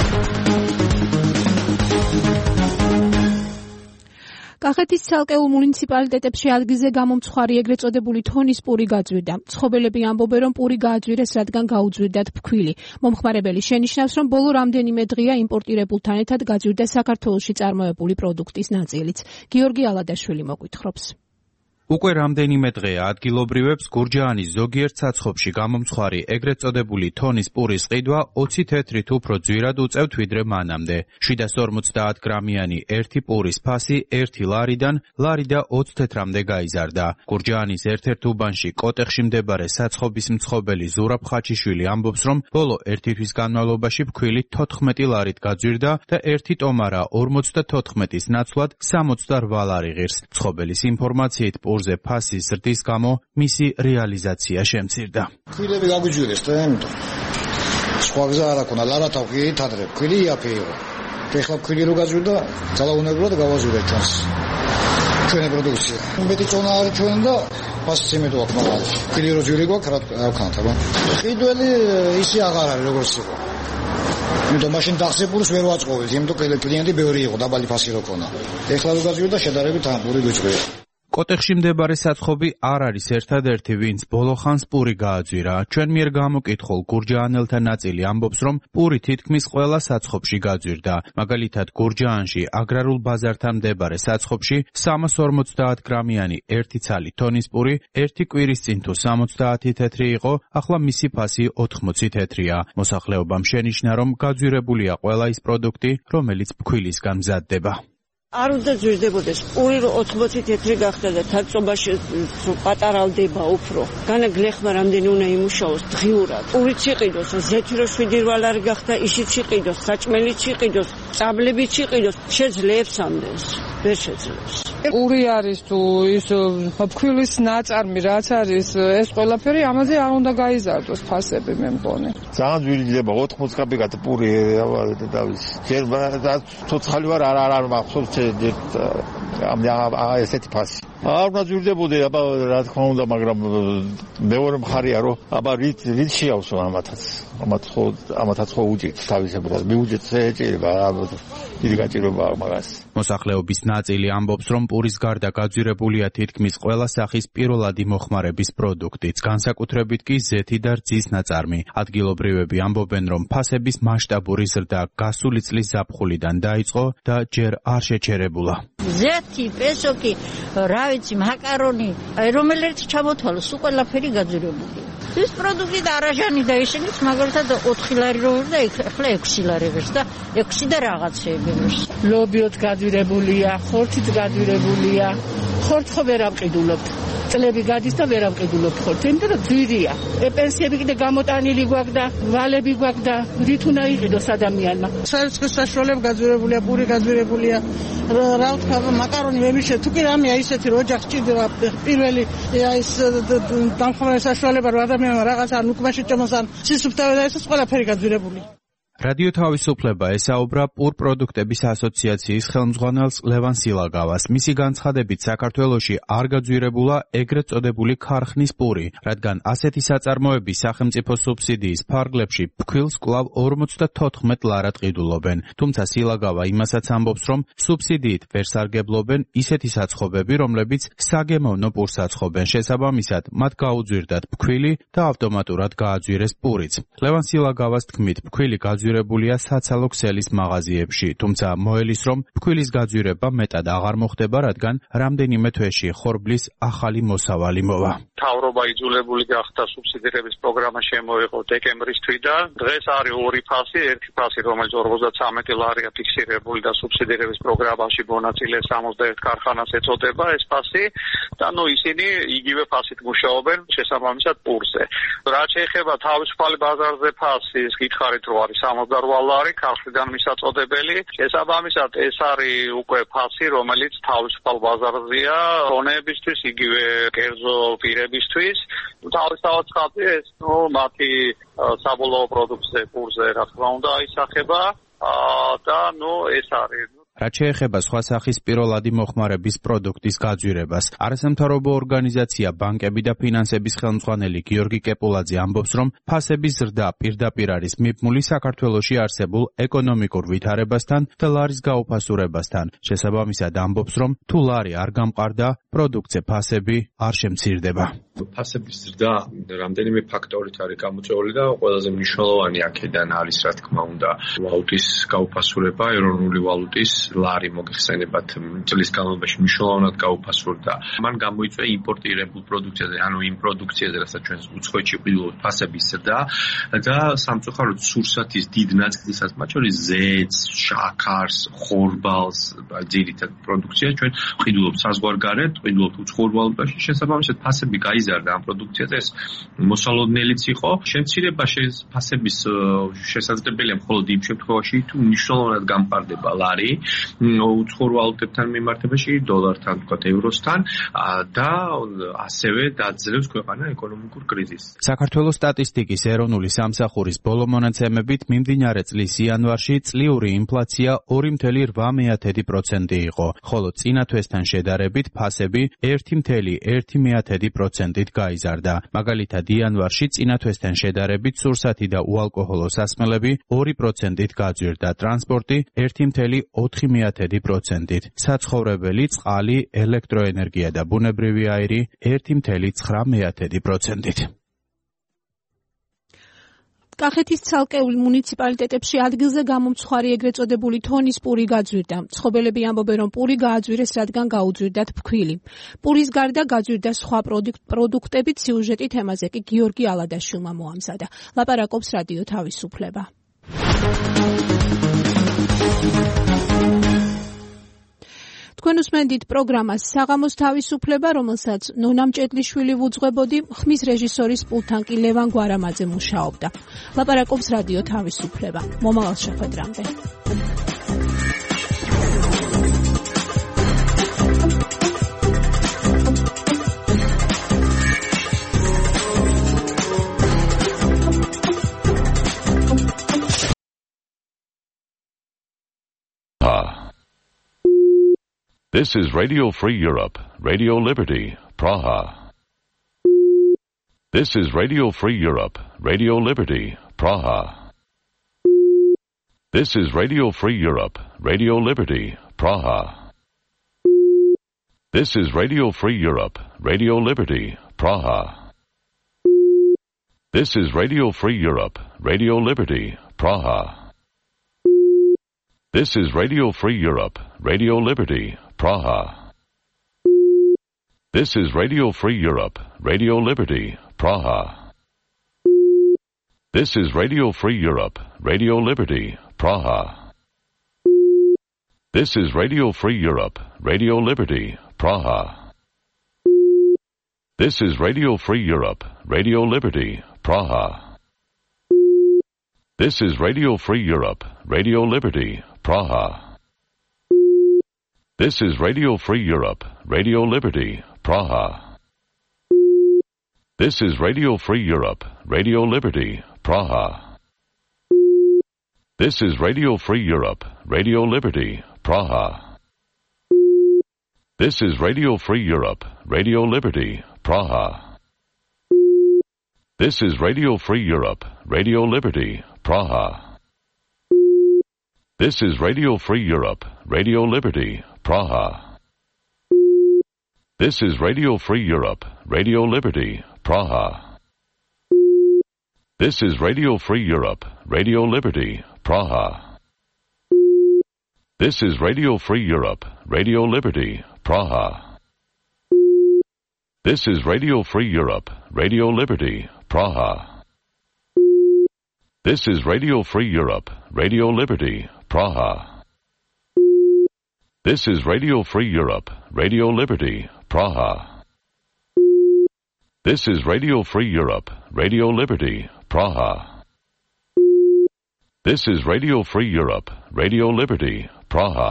კახეთის ცალკეულ მუნიციპალიტეტებში ადგილზე გამომცხვარი ეგრეთ წოდებული თონის პური გაძვირდა. მცხოვრებლები ამბობენ, რომ პური გააძვირეს, რადგან გაუძვირდათ ფქვილი. მომხმარებელი შენიშნავს, რომ ბოლო რამდენიმე დღეა იმპორტირებულთან ერთად გაძვირდა საქართველოში წარმოებული პროდუქტის ნაწილიც. გიორგი ალადაშვილი მოგვითხრობს. უკვე რამდენიმე დღეა ადგილობრივებს გურჯაანის ზოგიერთ საცხობში გამომცხვარი ეგრეთ წოდებული თონის პურის ყიდვა 20 თეთრით უფრო ძვირად უწევთ ვიდრე მანამდე. 750 გრამიანი ერთი პურის ფასი 1 ლარიდან ლარი და 20 თეთრამდე გაიზარდა. გურჯაანის ერთ-ერთ უბანში კოტეხში მდებარე საცხობის მცხოველი ზურაბ ხაჩიშვილი ამბობს, რომ ბოლო 1 თვის განმავლობაში ფქვილი 14 ლარით გაძვირდა და ერთი ტომარა 54-ის ნაცვლად 68 ლარი ღირს. მცხოველის ინფორმაციით ზე ფასის ზრდის გამო მისი რეალიზაცია შემცირდა. ფქვილები გაგვიძვირეს და ამიტომ სხვა გზა არ აქვს, ლარათავი ეთადრებ, ფქვილი იაფი იყო. ეხლა ფქვილი რო გაძვირდა, ძალაუნებურად გავაზვირეთ თავს. ჩვენი პროდუქცია. მეტი წონა არის ჩვენ და ფასიც იმედო აქვს მაგალითად. ფქვილი რო ძვირი გვაქვს, რა ვქნათ, აბა. ყიდველი ისე აღარ არის როგორც იყო. იმიტომ მაშინ დახსებულს ვერ ვაწყობთ, იმიტომ კლიენტი ბევრი იყო, დაბალი ფასი რო ქონა. ეხლა რო გაძვირდა, შედარებით ამ პური გვიჭრია. კოტეხში მდებარე საცხობი არ არის ერთადერთი, ვინც ბოლოხანს პური გააძვირა. ჩვენ მიერ გამოკითხულ გურჯაანელთა ნაწილი ამბობს, რომ პური თითქმის ყველა საცხობში გაძვირდა. მაგალითად, გურჯაანში აგრარულ ბაზართან მდებარე საცხობში 350 გრამიანი ერთი ცალი თონის პური 1 კვირის წინ თუ 70 თეთრი იყო, ახლა მისი ფასი 80 თეთრია. მოსახლეობამ შენიშნა, რომ გაძვირებულია ყველა ის პროდუქტი, რომელიც ფქვილისგან მზადდება. არ უნდა ძვირდებოდეს პური 80 თეთრი გახდა და თაწობაში პატარავდება უფრო. განა გლეხმა რამდენი უნდა იმუშაოს დღიურად. პურიც იყიდოს, ზეთირო 7 რვალ არ გახდა, ისიც იყიდოს, საჭმელიც იყიდოს, წაბლებიც იყიდოს, შეძლებს ამდენს. ვერ შეძლებს. პური არის თუ ის ფქვილის ნაწარმი რაც არის, ეს ყველაფერი ამაზე არ უნდა გაიზარდოს ფასები მე მგონი. ძალიან ძვირიდება 80 კაპიკად პური დავის. ჯერ ცოცხალი ვარ არ მახსოვს ესეთი ფასი. არ უნდა ძვირდებოდი, აბა რა თქმა უნდა, მაგრამ მეორე მხარეა რომ აბა რით შეავსო ამათაც ხო უჭირთ თავისებურად. მიუჭირთ ეჭირება, დიდი გაჭირვებაა მაგას. მოსახლეობის ნაწილი ამბობს, რომ პურის გარდა გაძვირებულია თითქმის ყველა სახის პირველადი მოხმარების პროდუქტიც, განსაკუთრებით კი ზეთი და რძის ნაწარმი. ადგილობრივები ამბობენ, რომ ფასების მასშტაბური ზრდა გასული წლის ზაფხულიდან დაიწყო და ჯერ არ შეჩერებულა. ზეთი, პესოკი, რა ვიცი, მაკარონი, რომელიც ჩამოთვალოს, ყველაფერი გაძვირებულია. ეს პროდუქტი და არაჟანი და ისინიც მაგალითად 4 ლარი რო და ახლა 6 ლარი ვერს და 6 და რაღაცეები ვერს. ლობიოთ გაძვირებულია, ხორცით გაძვირებულია. ხორც ხო ვერ ამყიდულობთ. წლები გადის და ვერ ამყიდულობთ ხორცს, იმიტომ რომ ძვირია. პენსიები კიდე გამოტანილი გვაქვს და ვალები გვაქვს და რით უნდა იყიდოს ადამიანმა. საერთო საშუალება გაძვირებულია, პური გაძვირებულია. რა ვთქვა, მაკარონი ვემიშე, თუ კი რამეა ისეთი რომ ოჯახს ჭირდება პირველი ეს დამხმარე საშუალება რომ ადამიანმა რაღაც არ უკმაში ჭამოს ან სისუფთავე და ეს ყველაფერი გაძვირებულია. რადიო თავისუფლება ესაუბრა პურ პროდუქტების ასოციაციის ხელმძღვანელს ლევან სილაგავას. მისი განცხადებით, საქართველოში არ გაძვირებულა ეგრეთ წოდებული ქარხნის პური, რადგან ასეთი საწარმოები სახელმწიფო სუბსიდიის ფარგლებში ფქვილს კვლავ 54 ლარად ყიდულობენ. თუმცა სილაგავა იმასაც ამბობს, რომ სუბსიდიით ვერ სარგებლობენ ისეთი საცხობები, რომლებიც საგემოვნო პურს აცხობენ. შესაბამისად, მათ გაუძვირდათ ფქვილი და ავტომატურად გააძვირეს პურიც. ლევან სილაგავას თქმით, ფქვილი გაძვირებულია საცალო ქსელის მაღაზიებში, თუმცა მოელის, რომ ფქვილის გაძვირება მეტად აღარ მოხდება, რადგან რამდენიმე თვეში ხორბლის ახალი მოსავალი მოვა. მთავრობა იძულებული გახდა სუბსიდირების პროგრამა შემოიღო დეკემბრის თვიდან. დღეს არის ორი ფასი, ერთი ფასი, რომელიც 53 ლარია ფიქსირებული და სუბსიდირების პროგრამაში მონაწილე 61 ქარხანას ეწოდება ეს ფასი და ისინი იგივე ფასით მუშაობენ შესაბამისად პურზე. რაც შეეხება თავისუფალი ბაზარზე ფასი, ის გითხარით რომ არის 68 ლარი ქარხნიდან მისაწოდებელი. შესაბამისად ეს არის უკვე ფასი, რომელიც თავისუფალ ბაზარზეა ხონეებისთვის, იგივე კერძო პირებისთვის. თავისთავად ხალხი ეს მათი საბოლოო პროდუქტზე პურზე რა თქმა უნდა ისახება და ეს არის. რაც შეეხება სხვა სახის პირველადი მოხმარების პროდუქტის გაძვირებას, არასამთავრობო ორგანიზაცია ბანკები და ფინანსების ხელმძღვანელი გიორგი კეპულაძე ამბობს, რომ ფასების ზრდა პირდაპირ არის მიბმული საქართველოში არსებულ ეკონომიკურ ვითარებასთან და ლარის გაუფასურებასთან. შესაბამისად ამბობს, რომ თუ ლარი არ გამყარდა, პროდუქტზე ფასები არ შემცირდება. ფასების ზრდა რამდენიმე ფაქტორით არის გამოწვეული და ყველაზე მნიშვნელოვანი აქედან არის, რა თქმა უნდა, ვალუტის გაუფასურება, ეროვნული ვალუტის ლარი მოგხსენებათ წლის განმავლობაში მნიშვნელოვნად გაუფასურდა. მან გამოიწვია იმპორტირებულ პროდუქციაზე, ანუ იმ პროდუქციაზე, რასაც ჩვენ უცხოეთში ვყიდულობთ, ფასების ზრდა და სამწუხაროდ სურსათის დიდ ნაწილსაც, მათ შორის ზეთს, შაქარს, ხორბალს, ძირითად პროდუქციას ჩვენ ვყიდულობთ საზღვარგარეთ, ვყიდულობთ უცხოურ ვალუტაში, შესაბამისად ფასები გაიზარდა ამ პროდუქციაზე, ეს მოსალოდნელიც იყო. შემცირება ფასების შესაძლებელია მხოლოდ იმ შემთხვევაში, თუ მნიშვნელოვნად გამყარდება ლარი უცხოურ ვალუტებთან მიმართებაში, დოლართან, თქვათ, ევროსთან და ასევე დაძლევს ქვეყანა ეკონომიკურ კრიზისს. საქართველოს სტატისტიკის ეროვნული სამსახურის ბოლო მონაცემებით მიმდინარე წლის იანვარში წლიური ინფლაცია 2,8% იყო, ხოლო წინა თვესთან შედარებით ფასები 1,1%-ით გაიზარდა. მაგალითად, იანვარში წინა თვესთან შედარებით სურსათი და უალკოჰოლო სასმელები 2%-ით გაძვირდა, ტრანსპორტი 1,4%-ით, საცხოვრებელი, წყალი, ელექტროენერგია და ბუნებრივი აირი 1,9%-ით. კახეთის ცალკეულ მუნიციპალიტეტებში ადგილზე გამომცხვარი ეგრეთ წოდებული თონის პური გაძვირდა. მცხოვრებლები ამბობენ, რომ პური გააძვირეს, რადგან გაუძვირდათ ფქვილი. პურის გარდა გაძვირდა სხვა პროდუქტებით. სიუჟეტი თემაზე კი გიორგი ალადაშვილმა მოამზადა. ლაპარაკობს რადიო თავისუფლება. თქვენ უსმენთ პროგრამას საღამოს თავისუფლება, რომელსაც ნონა მჭედლიშვილი ვუძღვებოდი, ხმის რეჟისორის პულტთან კი ლევან გვარამაძე მუშაობდა. ლაპარაკობს რადიო თავისუფლება. მომავალ შეხვედრამდე. This is Radio Free Europe, Radio Liberty, Praha. This is Radio Free Europe, Radio Liberty, Praha. This is Radio Free Europe, Radio Liberty, Praha. This is Radio Free Europe, Radio Liberty, Praha. This is Radio Free Europe, Radio Liberty, Praha. This is Radio Free Europe, Radio Liberty, Praha. This is Radio Free Europe, Radio Liberty, Praha. This is Radio Free Europe, Radio Liberty, Praha. This is Radio Free Europe, Radio Liberty, Praha. This is Radio Free Europe, Radio Liberty, Praha. This is Radio Free Europe, Radio Liberty, Praha. This is Radio Free Europe, Radio Liberty, Praha. This is Radio Free Europe, Radio Liberty, Praha. This is Radio Free Europe, Radio Liberty, Praha. This is Radio Free Europe, Radio Liberty, Praha. This is Radio Free Europe, Radio Liberty, Praha. This is Radio Free Europe, Radio Liberty, Praha. This is Radio Free Europe, Radio Liberty, Praha. This is Radio Free Europe, Radio Liberty, Praha. This is Radio Free Europe, Radio Liberty, Praha. This is Radio Free Europe, Radio Liberty, Praha. This is Radio Free Europe, Radio Liberty, Praha. This is Radio Free Europe, Radio Liberty, Praha. This is Radio Free Europe, Radio Liberty, Praha. This is Radio Free Europe, Radio Liberty, Praha.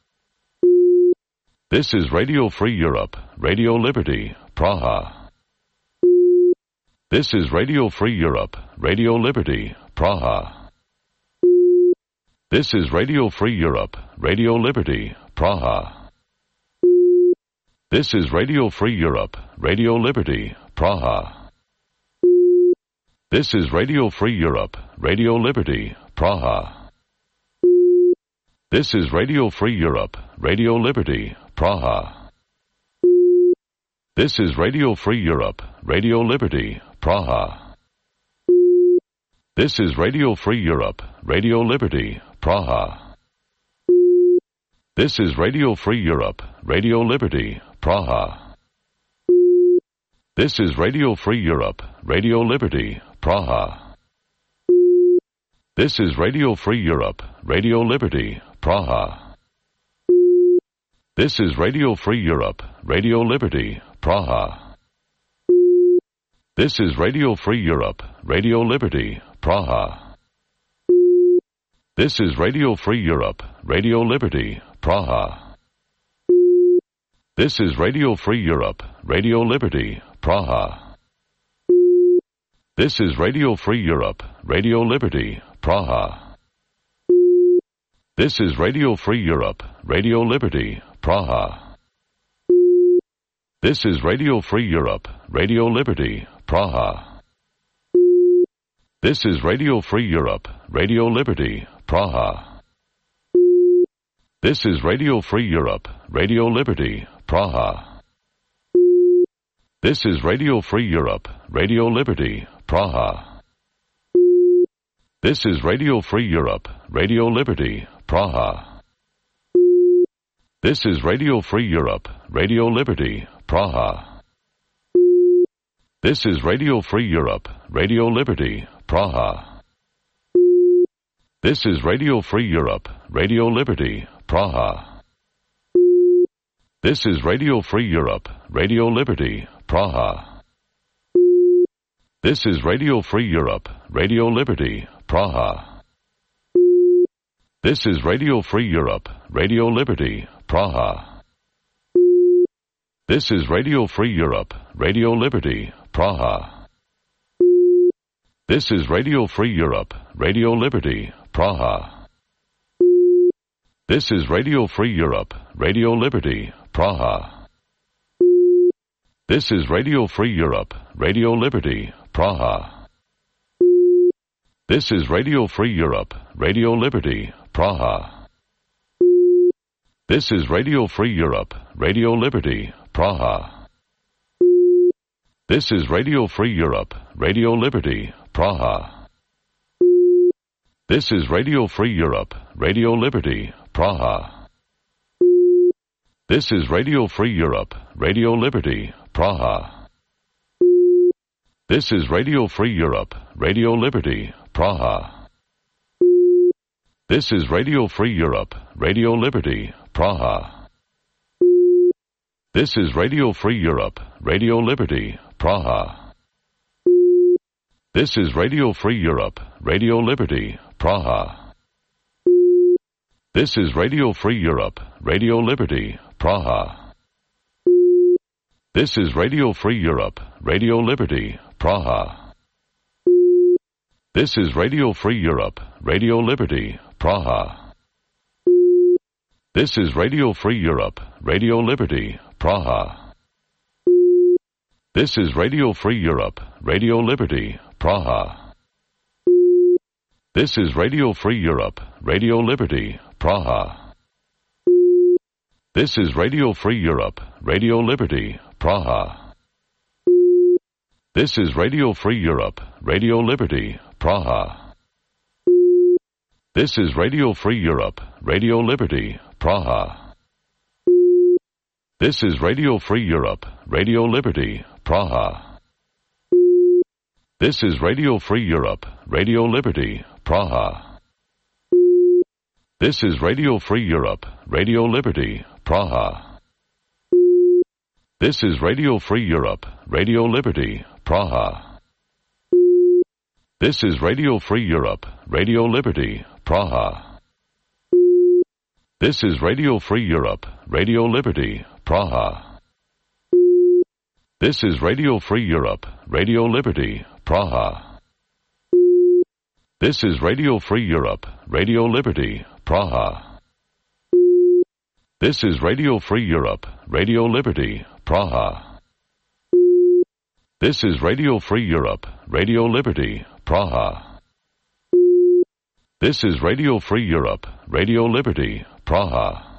This is Radio Free Europe, Radio Liberty, Praha. This is Radio Free Europe, Radio Liberty, Praha. This is Radio Free Europe, Radio Liberty, Praha. This is Radio Free Europe, Radio Liberty, Praha. This is Radio Free Europe, Radio Liberty, Praha. This is Radio Free Europe, Radio Liberty, Praha. This is Radio Free Europe, Radio Liberty, Praha. This is Radio Free Europe, Radio Liberty, Praha. This is Radio Free Europe, Radio Liberty, Praha. This is Radio Free Europe, Radio Liberty, Praha. This is Radio Free Europe, Radio Liberty, Praha. This is Radio Free Europe, Radio Liberty, Praha. This is Radio Free Europe, Radio Liberty, Praha. This is Radio Free Europe, Radio Liberty, Praha. This is Radio Free Europe, Radio Liberty, Praha. This is Radio Free Europe, Radio Liberty, Praha. This is Radio Free Europe, Radio Liberty, Praha. This is Radio Free Europe, Radio Liberty, Praha. This is Radio Free Europe, Radio Liberty, Praha. This is Radio Free Europe, Radio Liberty, Praha. This is Radio Free Europe, Radio Liberty, Praha. This is Radio Free Europe, Radio Liberty, Praha. This is Radio Free Europe, Radio Liberty, Praha. This is Radio Free Europe, Radio Liberty, Praha. This is Radio Free Europe, Radio Liberty, Praha. This is Radio Free Europe, Radio Liberty, Praha. This is Radio Free Europe, Radio Liberty, Praha. This is Radio Free Europe, Radio Liberty, Praha. This is Radio Free Europe, Radio Liberty, Praha. This is Radio Free Europe, Radio Liberty, Praha. This is Radio Free Europe, Radio Liberty, Praha. This is Radio Free Europe, Radio Liberty, Praha. This is Radio Free Europe, Radio Liberty, Praha. This is Radio Free Europe, Radio Liberty, Praha. This is Radio Free Europe, Radio Liberty, Praha. This is Radio Free Europe, Radio Liberty, Praha. This is Radio Free Europe, Radio Liberty, Praha. This is Radio Free Europe, Radio Liberty, Praha. This is Radio Free Europe, Radio Liberty, Praha. This is Radio Free Europe, Radio Liberty, Praha. This is Radio Free Europe, Radio Liberty, Praha. This is Radio Free Europe, Radio Liberty, Praha. This is Radio Free Europe, Radio Liberty, Praha. This is Radio Free Europe, Radio Liberty, Praha. This is Radio Free Europe, Radio Liberty, Praha. This is Radio Free Europe, Radio Liberty, Praha. This is Radio Free Europe, Radio Liberty, Praha. This is Radio Free Europe, Radio Liberty, Praha. This is Radio Free Europe, Radio Liberty, Praha. This is Radio Free Europe, Radio Liberty, Praha. This is Radio Free Europe, Radio Liberty, Praha. This is Radio Free Europe, Radio Liberty, Praha. This is Radio Free Europe, Radio Liberty, Praha. This is Radio Free Europe, Radio Liberty, Praha. This is Radio Free Europe, Radio Liberty, Praha. This is Radio Free Europe, Radio Liberty, Praha. This is Radio Free Europe, Radio Liberty, Praha. This is Radio Free Europe, Radio Liberty, Praha. This is Radio Free Europe, Radio Liberty, Praha. This is Radio Free Europe, Radio Liberty, Praha. This is Radio Free Europe, Radio Liberty, Praha.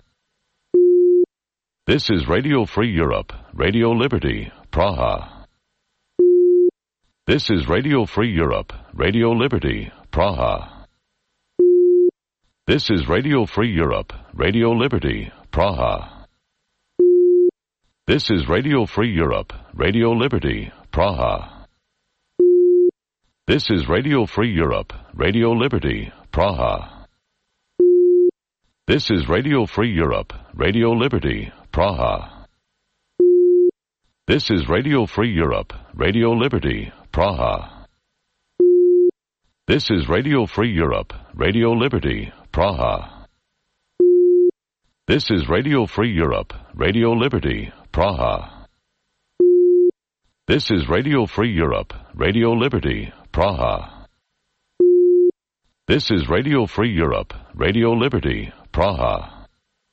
This is Radio Free Europe, Radio Liberty, Praha. This is Radio Free Europe, Radio Liberty, Praha. This is Radio Free Europe, Radio Liberty, Praha. This is Radio Free Europe, Radio Liberty, Praha. This is Radio Free Europe, Radio Liberty, Praha. This is Radio Free Europe, Radio Liberty, Praha. This is Radio Free Europe, Radio Liberty, Praha. This is Radio Free Europe, Radio Liberty, Praha. This is Radio Free Europe, Radio Liberty, Praha. This is Radio Free Europe, Radio Liberty, Praha. This is Radio Free Europe, Radio Liberty, Praha.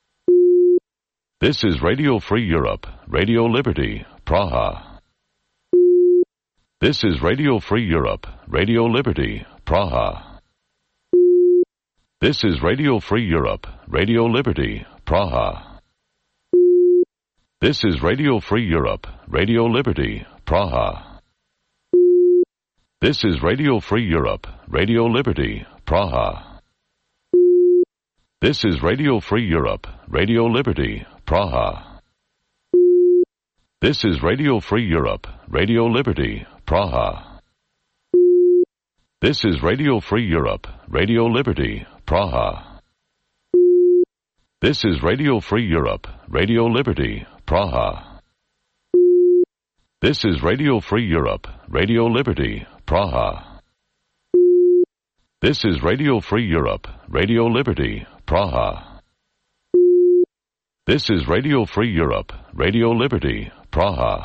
This is Radio Free Europe, Radio Liberty, Praha. This is Radio Free Europe, Radio Liberty, Praha. This is Radio Free Europe, Radio Liberty, Praha. This is Radio Free Europe, Radio Liberty, Praha. This is Radio Free Europe, Radio Liberty, Praha. This is Radio Free Europe, Radio Liberty, Praha. This is Radio Free Europe, Radio Liberty, Praha. This is Radio Free Europe, Radio Liberty, Praha. This is Radio Free Europe, Radio Liberty, Praha. This is Radio Free Europe, Radio Liberty, Praha. This is Radio Free Europe, Radio Liberty, Praha. This is Radio Free Europe, Radio Liberty, Praha.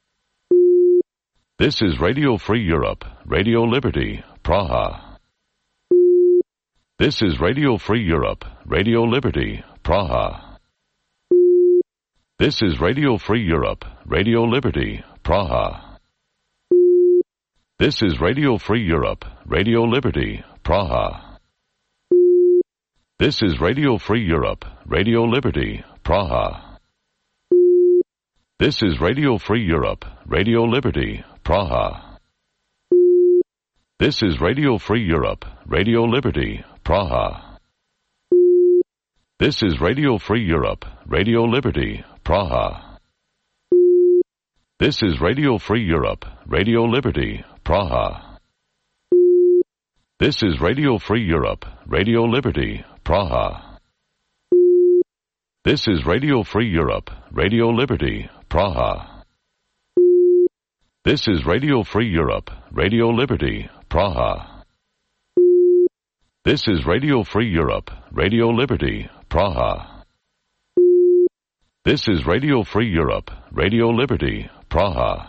This is Radio Free Europe, Radio Liberty, Praha. This is Radio Free Europe, Radio Liberty, Praha. This is Radio Free Europe, Radio Liberty, Praha. This is Radio Free Europe, Radio Liberty, Praha. This is Radio Free Europe, Radio Liberty, Praha. This is Radio Free Europe, Radio Liberty, Praha. This is Radio Free Europe, Radio Liberty, Praha. This is Radio Free Europe, Radio Liberty, Praha. This is Radio Free Europe, Radio Liberty, Praha. This is Radio Free Europe, Radio Liberty, Praha. This is Radio Free Europe, Radio Liberty, Praha. This is Radio Free Europe, Radio Liberty, Praha. This is Radio Free Europe, Radio Liberty, Praha. This is Radio Free Europe, Radio Liberty, Praha.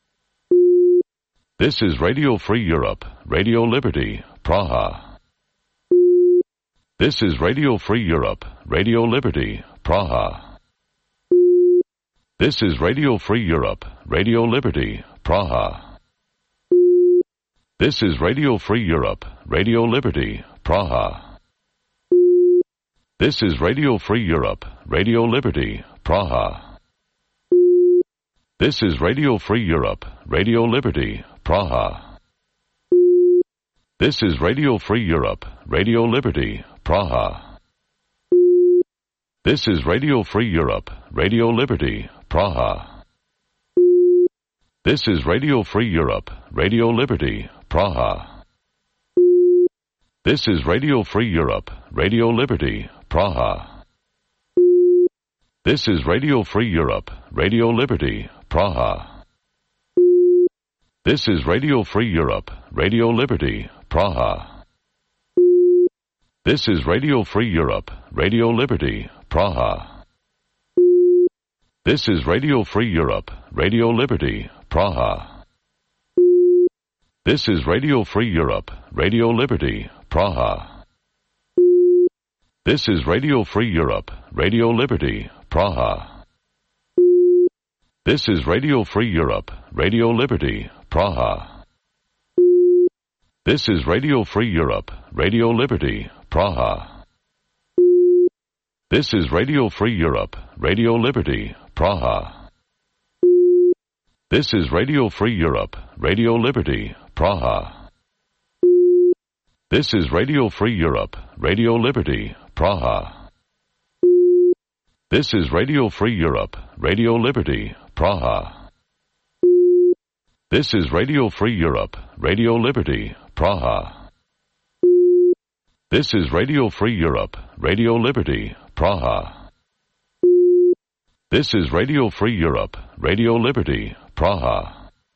This is Radio Free Europe, Radio Liberty, Praha. This is Radio Free Europe, Radio Liberty, Praha. This is Radio Free Europe, Radio Liberty, Praha. This is Radio Free Europe, Radio Liberty, Praha. This is Radio Free Europe, Radio Liberty, Praha. This is Radio Free Europe, Radio Liberty, Praha. This is Radio Free Europe, Radio Liberty, Praha. This is Radio Free Europe, Radio Liberty, Praha. This is Radio Free Europe, Radio Liberty, Praha. This is Radio Free Europe, Radio Liberty, Praha. This is Radio Free Europe, Radio Liberty, Praha. This is Radio Free Europe, Radio Liberty, Praha. This is Radio Free Europe, Radio Liberty, Praha. This is Radio Free Europe, Radio Liberty, Praha. This is Radio Free Europe, Radio Liberty, Praha. This is Radio Free Europe, Radio Liberty, Praha. This is Radio Free Europe, Radio Liberty, Praha. This is Radio Free Europe, Radio Liberty, Praha. This is Radio Free Europe, Radio Liberty, Praha. This is Radio Free Europe, Radio Liberty, Praha. This is Radio Free Europe, Radio Liberty, Praha. This is Radio Free Europe, Radio Liberty, Praha. This is Radio Free Europe, Radio Liberty, Praha. This is Radio Free Europe, Radio Liberty, Praha. This is Radio Free Europe, Radio Liberty, Praha.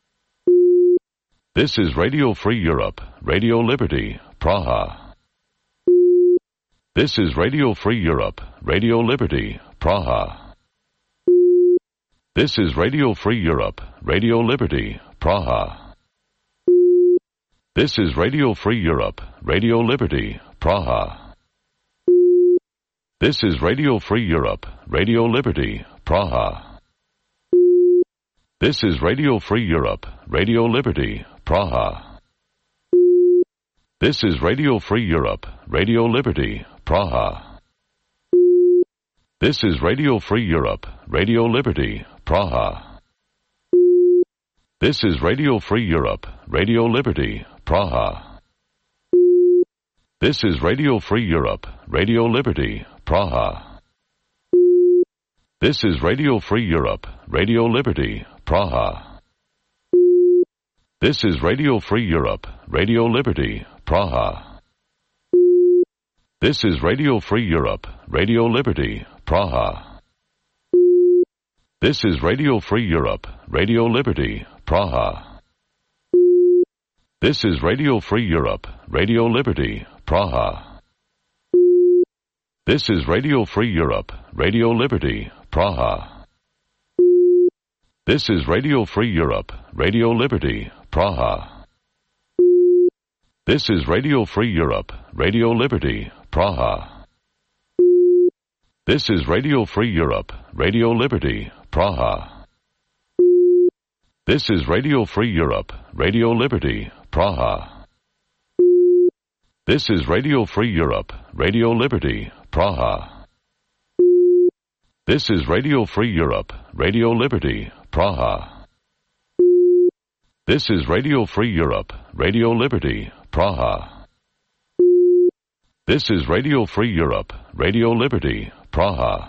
This is Radio Free Europe, Radio Liberty, Praha. This is Radio Free Europe, Radio Liberty, Praha. This is Radio Free Europe, Radio Liberty, Praha. This is Radio Free Europe, Radio Liberty, Praha. This is Radio Free Europe, Radio Liberty, Praha. This is Radio Free Europe, Radio Liberty, Praha. This is Radio Free Europe, Radio Liberty, Praha. This is Radio Free Europe, Radio Liberty, Praha. This is Radio Free Europe, Radio Liberty, Praha. This is Radio Free Europe, Radio Liberty, Praha. This is Radio Free Europe, Radio Liberty, Praha. This is Radio Free Europe, Radio Liberty, Praha. This is Radio Free Europe, Radio Liberty, Praha. This is Radio Free Europe, Radio Liberty, Praha. This is Radio Free Europe, Radio Liberty, Praha. This is Radio Free Europe, Radio Liberty, Praha. This is Radio Free Europe, Radio Liberty, Praha. This is Radio Free Europe, Radio Liberty, Praha. This is Radio Free Europe, Radio Liberty, Praha. This is Radio Free Europe, Radio Liberty, Praha. This is Radio Free Europe, Radio Liberty, Praha. This is Radio Free Europe, Radio Liberty, Praha. This is Radio Free Europe, Radio Liberty, Praha. This is Radio Free Europe, Radio Liberty, Praha.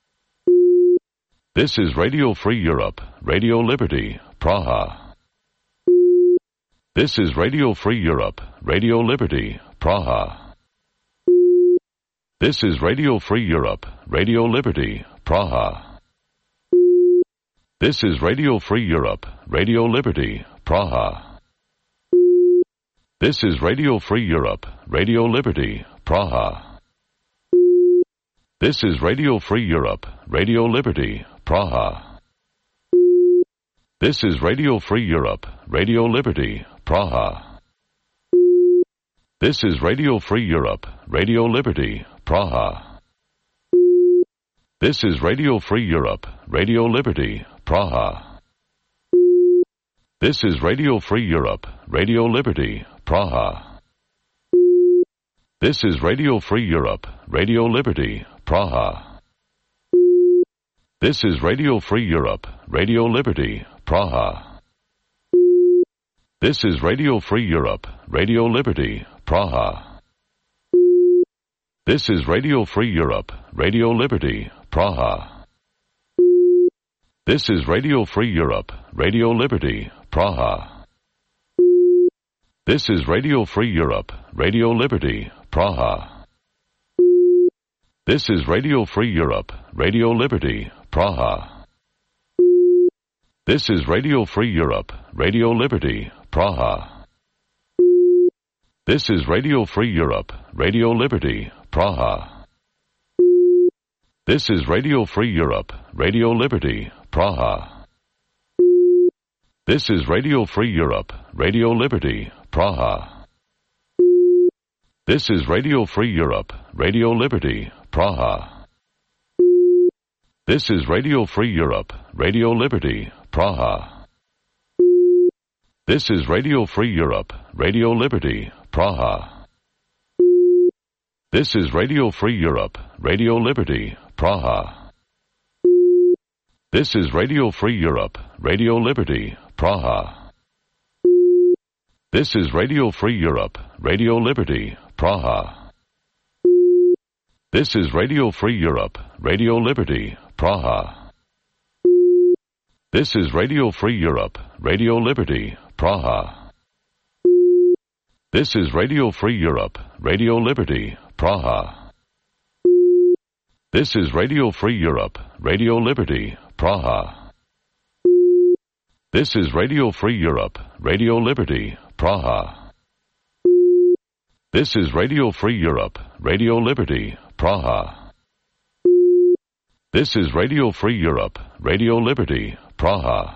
This is Radio Free Europe, Radio Liberty, Praha. This is Radio Free Europe, Radio Liberty, Praha. This is Radio Free Europe, Radio Liberty, Praha. This is Radio Free Europe, Radio Liberty, Praha. This is Radio Free Europe, Radio Liberty, Praha. This is Radio Free Europe, Radio Liberty, Praha. This is Radio Free Europe, Radio Liberty, Praha. This is Radio Free Europe, Radio Liberty, Praha. This is Radio Free Europe, Radio Liberty, Praha. This is Radio Free Europe, Radio Liberty, Praha. This is Radio Free Europe, Radio Liberty, Praha. This is Radio Free Europe, Radio Liberty, Praha. This is Radio Free Europe, Radio Liberty, Praha. This is Radio Free Europe, Radio Liberty, Praha. This is Radio Free Europe, Radio Liberty, Praha. This is Radio Free Europe, Radio Liberty, Praha. This is Radio Free Europe, Radio Liberty, Praha. This is Radio Free Europe, Radio Liberty, Praha. This is Radio Free Europe, Radio Liberty, Praha. This is Radio Free Europe, Radio Liberty, Praha. This is Radio Free Europe, Radio Liberty, Praha. This is Radio Free Europe, Radio Liberty, Praha. This is Radio Free Europe, Radio Liberty, Praha. This is Radio Free Europe, Radio Liberty, Praha. This is Radio Free Europe, Radio Liberty, Praha. This is Radio Free Europe, Radio Liberty, Praha. This is Radio Free Europe, Radio Liberty, Praha. This is Radio Free Europe, Radio Liberty, Praha. This is Radio Free Europe, Radio Liberty, Praha. This is Radio Free Europe, Radio Liberty, Praha. This is Radio Free Europe, Radio Liberty, Praha. This is Radio Free Europe, Radio Liberty, Praha. This is Radio Free Europe, Radio Liberty, Praha. This is Radio Free Europe, Radio Liberty, Praha.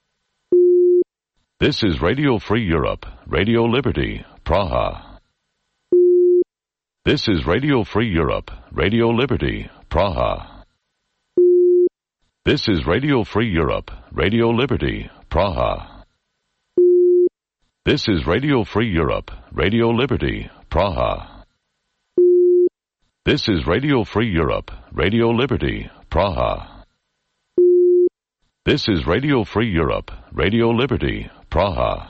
This is Radio Free Europe, Radio Liberty, Praha. This is Radio Free Europe, Radio Liberty, Praha. This is Radio Free Europe, Radio Liberty, Praha. This is Radio Free Europe, Radio Liberty, Praha. This is Radio Free Europe, Radio Liberty, Praha. This is Radio Free Europe, Radio Liberty, Praha.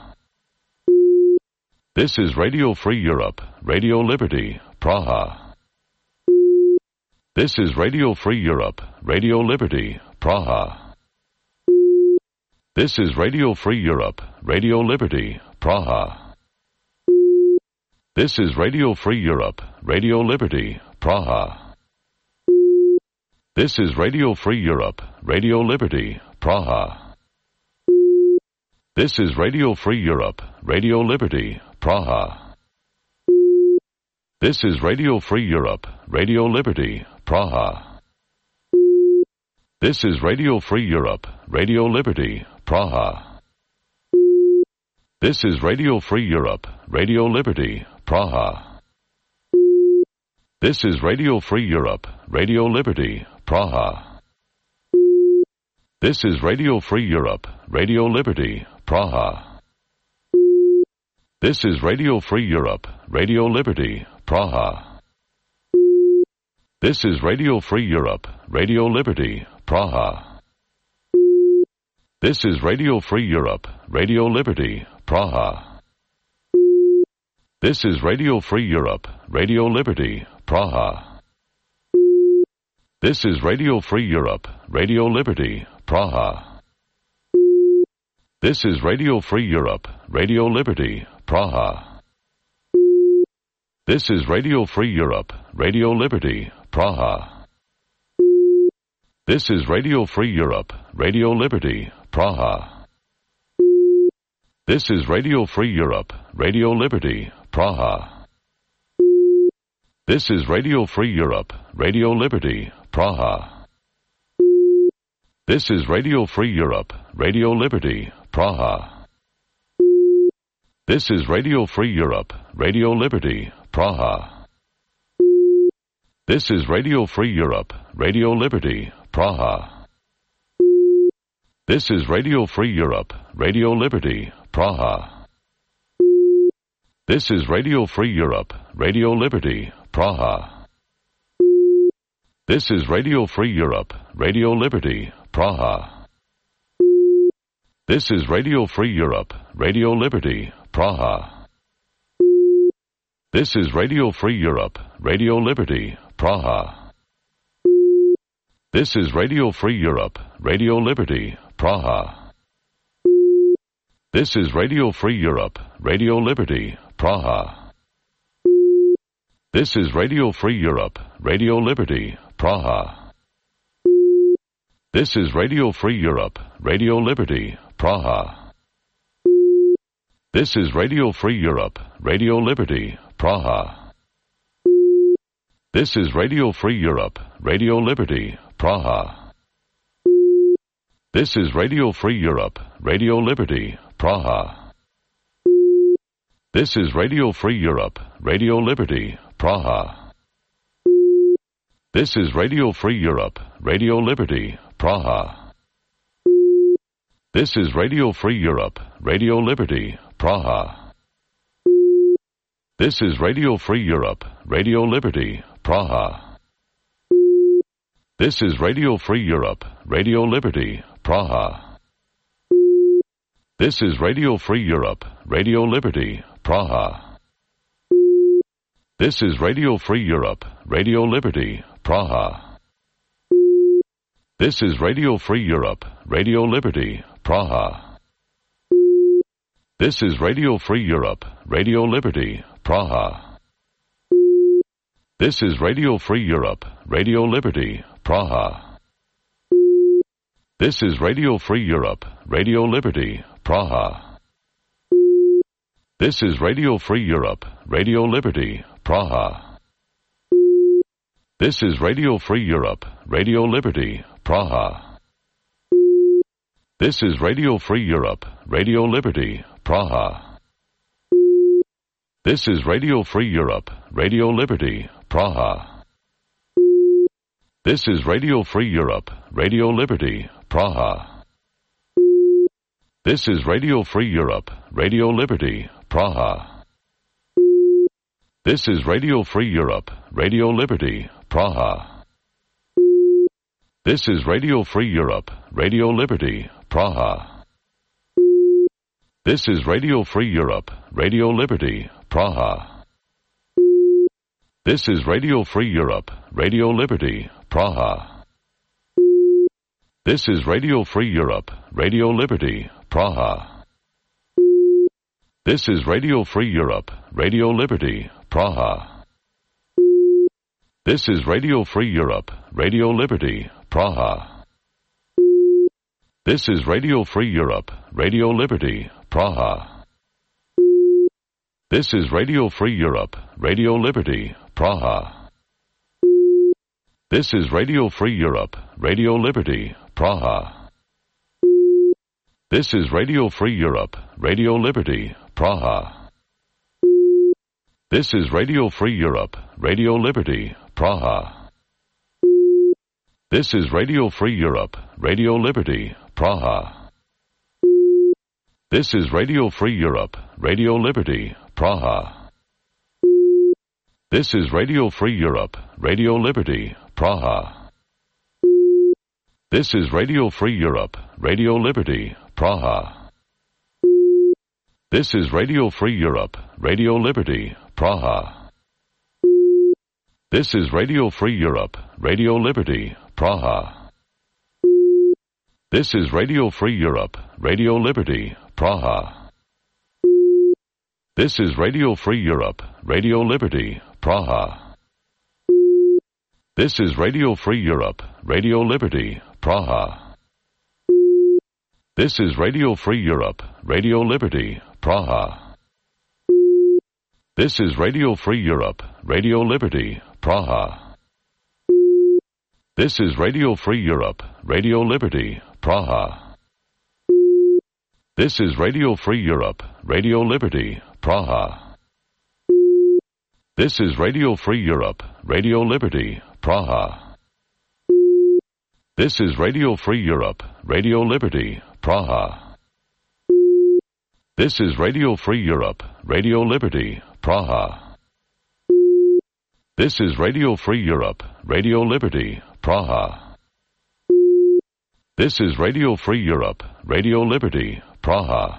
This is Radio Free Europe, Radio Liberty, Praha. This is Radio Free Europe, Radio Liberty, Praha. This is Radio Free Europe, Radio Liberty, Praha. This is Radio Free Europe, Radio Liberty, Praha. This is Radio Free Europe, Radio Liberty, Praha. This is Radio Free Europe, Radio Liberty, Praha. This is Radio Free Europe, Radio Liberty, Praha. This is Radio Free Europe, Radio Liberty, Praha. This is Radio Free Europe, Radio Liberty, Praha. This is Radio Free Europe, Radio Liberty, Praha. This is Radio Free Europe, Radio Liberty, Praha. This is Radio Free Europe, Radio Liberty, Praha. This is Radio Free Europe, Radio Liberty, Praha. This is Radio Free Europe, Radio Liberty, Praha. This is Radio Free Europe, Radio Liberty, Praha. This is Radio Free Europe, Radio Liberty, Praha. This is Radio Free Europe, Radio Liberty, Praha. This is Radio Free Europe, Radio Liberty, Praha. This is Radio Free Europe, Radio Liberty, Praha. This is Radio Free Europe, Radio Liberty, Praha. This is Radio Free Europe, Radio Liberty, Praha. This is Radio Free Europe, Radio Liberty, Praha. This is Radio Free Europe, Radio Liberty, Praha. This is Radio Free Europe, Radio Liberty, Praha. This is Radio Free Europe, Radio Liberty, Praha. This is Radio Free Europe, Radio Liberty, Praha. This is Radio Free Europe, Radio Liberty, Praha. This is Radio Free Europe, Radio Liberty, Praha. This is Radio Free Europe, Radio Liberty, Praha. This is Radio Free Europe, Radio Liberty, Praha. This is Radio Free Europe, Radio Liberty, Praha. This is Radio Free Europe, Radio Liberty, Praha. This is Radio Free Europe, Radio Liberty, Praha. This is Radio Free Europe, Radio Liberty, Praha. This is Radio Free Europe, Radio Liberty, Praha. This is Radio Free Europe, Radio Liberty, Praha. This is Radio Free Europe, Radio Liberty, Praha. This is Radio Free Europe, Radio Liberty, Praha. This is Radio Free Europe, Radio Liberty, Praha. This is Radio Free Europe, Radio Liberty, Praha. This is Radio Free Europe, Radio Liberty, Praha. This is Radio Free Europe, Radio Liberty, Praha. This is Radio Free Europe, Radio Liberty, Praha. This is Radio Free Europe, Radio Liberty, Praha. This is Radio Free Europe, Radio Liberty, Praha. This is Radio Free Europe, Radio Liberty, Praha. This is Radio Free Europe, Radio Liberty, Praha. This is Radio Free Europe, Radio Liberty, Praha. This is Radio Free Europe, Radio Liberty, Praha. This is Radio Free Europe, Radio Liberty, Praha. This is Radio Free Europe, Radio Liberty, Praha. This is Radio Free Europe, Radio Liberty, Praha. This is Radio Free Europe, Radio Liberty, Praha. This is Radio Free Europe, Radio Liberty, Praha. This is Radio Free Europe, Radio Liberty, Praha. This is Radio Free Europe, Radio Liberty, Praha. This is Radio Free Europe, Radio Liberty, Praha. This is Radio Free Europe, Radio Liberty, Praha. This is Radio Free Europe, Radio Liberty, Praha. This is Radio Free Europe, Radio Liberty, Praha. This is Radio Free Europe, Radio Liberty, Praha. This is Radio Free Europe, Radio Liberty, Praha. This is Radio Free Europe, Radio Liberty, Praha. This is Radio Free Europe, Radio Liberty, Praha. This is Radio Free Europe, Radio Liberty, Praha. This is Radio Free Europe, Radio Liberty, Praha. This is Radio Free Europe, Radio Liberty, Praha. This is Radio Free Europe, Radio Liberty, Praha. This is Radio Free Europe, Radio Liberty, Praha. This is Radio Free Europe, Radio Liberty, Praha. This is Radio Free Europe, Radio Liberty, Praha. This is Radio Free Europe, Radio Liberty, Praha. This is Radio Free Europe, Radio Liberty, Praha. This is Radio Free Europe, Radio Liberty, Praha. This is Radio Free Europe, Radio Liberty, Praha. This is Radio Free Europe, Radio Liberty, Praha. This is Radio Free Europe, Radio Liberty, Praha. This is Radio Free Europe, Radio Liberty, Praha. This is Radio Free Europe, Radio Liberty, Praha. This is Radio Free Europe, Radio Liberty, Praha. This is Radio Free Europe, Radio Liberty, Praha. This is Radio Free Europe, Radio Liberty, Praha. This is Radio Free Europe, Radio Liberty, Praha.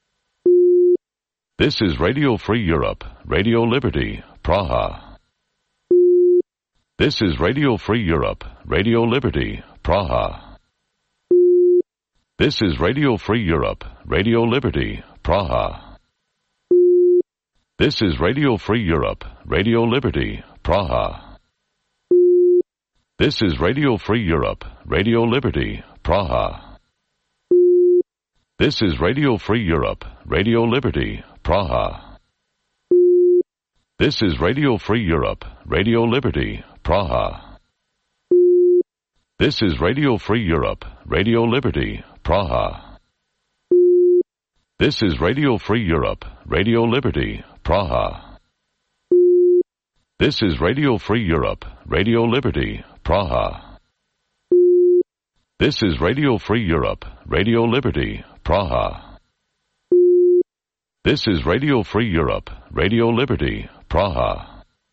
This is Radio Free Europe, Radio Liberty, Praha. This is Radio Free Europe, Radio Liberty, Praha. This is Radio Free Europe, Radio Liberty, Praha. This is Radio Free Europe, Radio Liberty, Praha. This is Radio Free Europe, Radio Liberty, Praha. This is Radio Free Europe, Radio Liberty, Praha. This is Radio Free Europe, Radio Liberty, Praha. This is Radio Free Europe, Radio Liberty, Praha. This is Radio Free Europe, Radio Liberty, Praha. This is Radio Free Europe, Radio Liberty, Praha. This is Radio Free Europe, Radio Liberty, Praha. This is Radio Free Europe, Radio Liberty, Praha.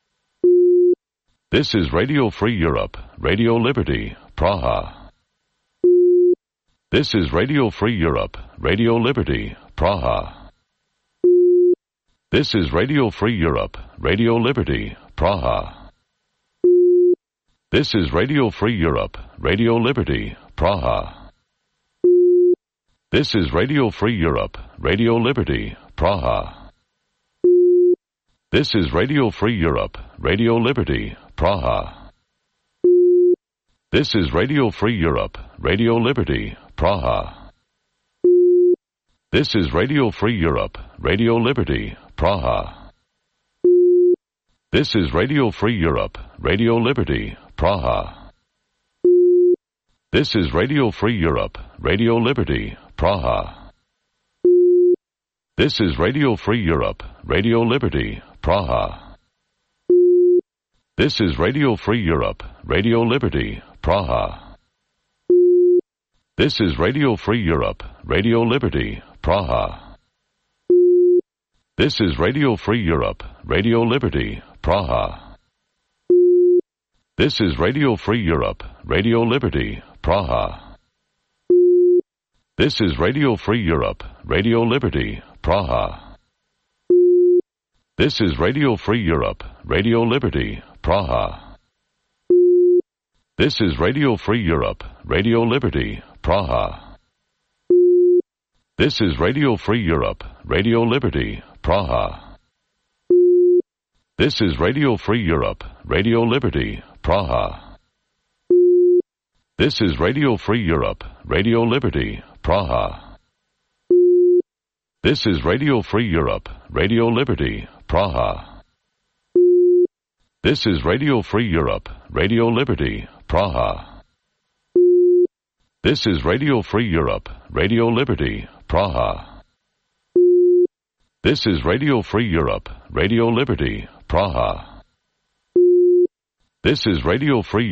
This is Radio Free Europe, Radio Liberty, Praha. This is Radio Free Europe, Radio Liberty, Praha. This is Radio Free Europe, Radio Liberty, Praha. This is Radio Free Europe, Radio Liberty, Praha. This is Radio Free Europe, Radio Liberty, Praha. This is Radio Free Europe, Radio Liberty, Praha. This is Radio Free Europe, Radio Liberty, Praha. This is Radio Free Europe, Radio Liberty, Praha. This is Radio Free Europe, Radio Liberty, Praha. This is Radio Free Europe, Radio Liberty, Praha. This is Radio Free Europe, Radio Liberty, Praha. This is Radio Free Europe, Radio Liberty, Praha. This is Radio Free Europe, Radio Liberty, Praha. This is Radio Free Europe, Radio Liberty, Praha. This is Radio Free Europe, Radio Liberty, Praha. This is Radio Free Europe, Radio Liberty, Praha. This is Radio Free Europe, Radio Liberty, Praha. This is Radio Free Europe, Radio Liberty, Praha. This is Radio Free Europe, Radio Liberty, Praha. This is Radio Free Europe, Radio Liberty, Praha. This is Radio Free Europe, Radio Liberty, Praha. This is Radio Free Europe, Radio Liberty, Praha. This is Radio Free Europe, Radio Liberty, Praha. This is Radio Free Europe, Radio Liberty, Praha. This is Radio Free Europe, Radio Liberty, Praha. This is Radio Free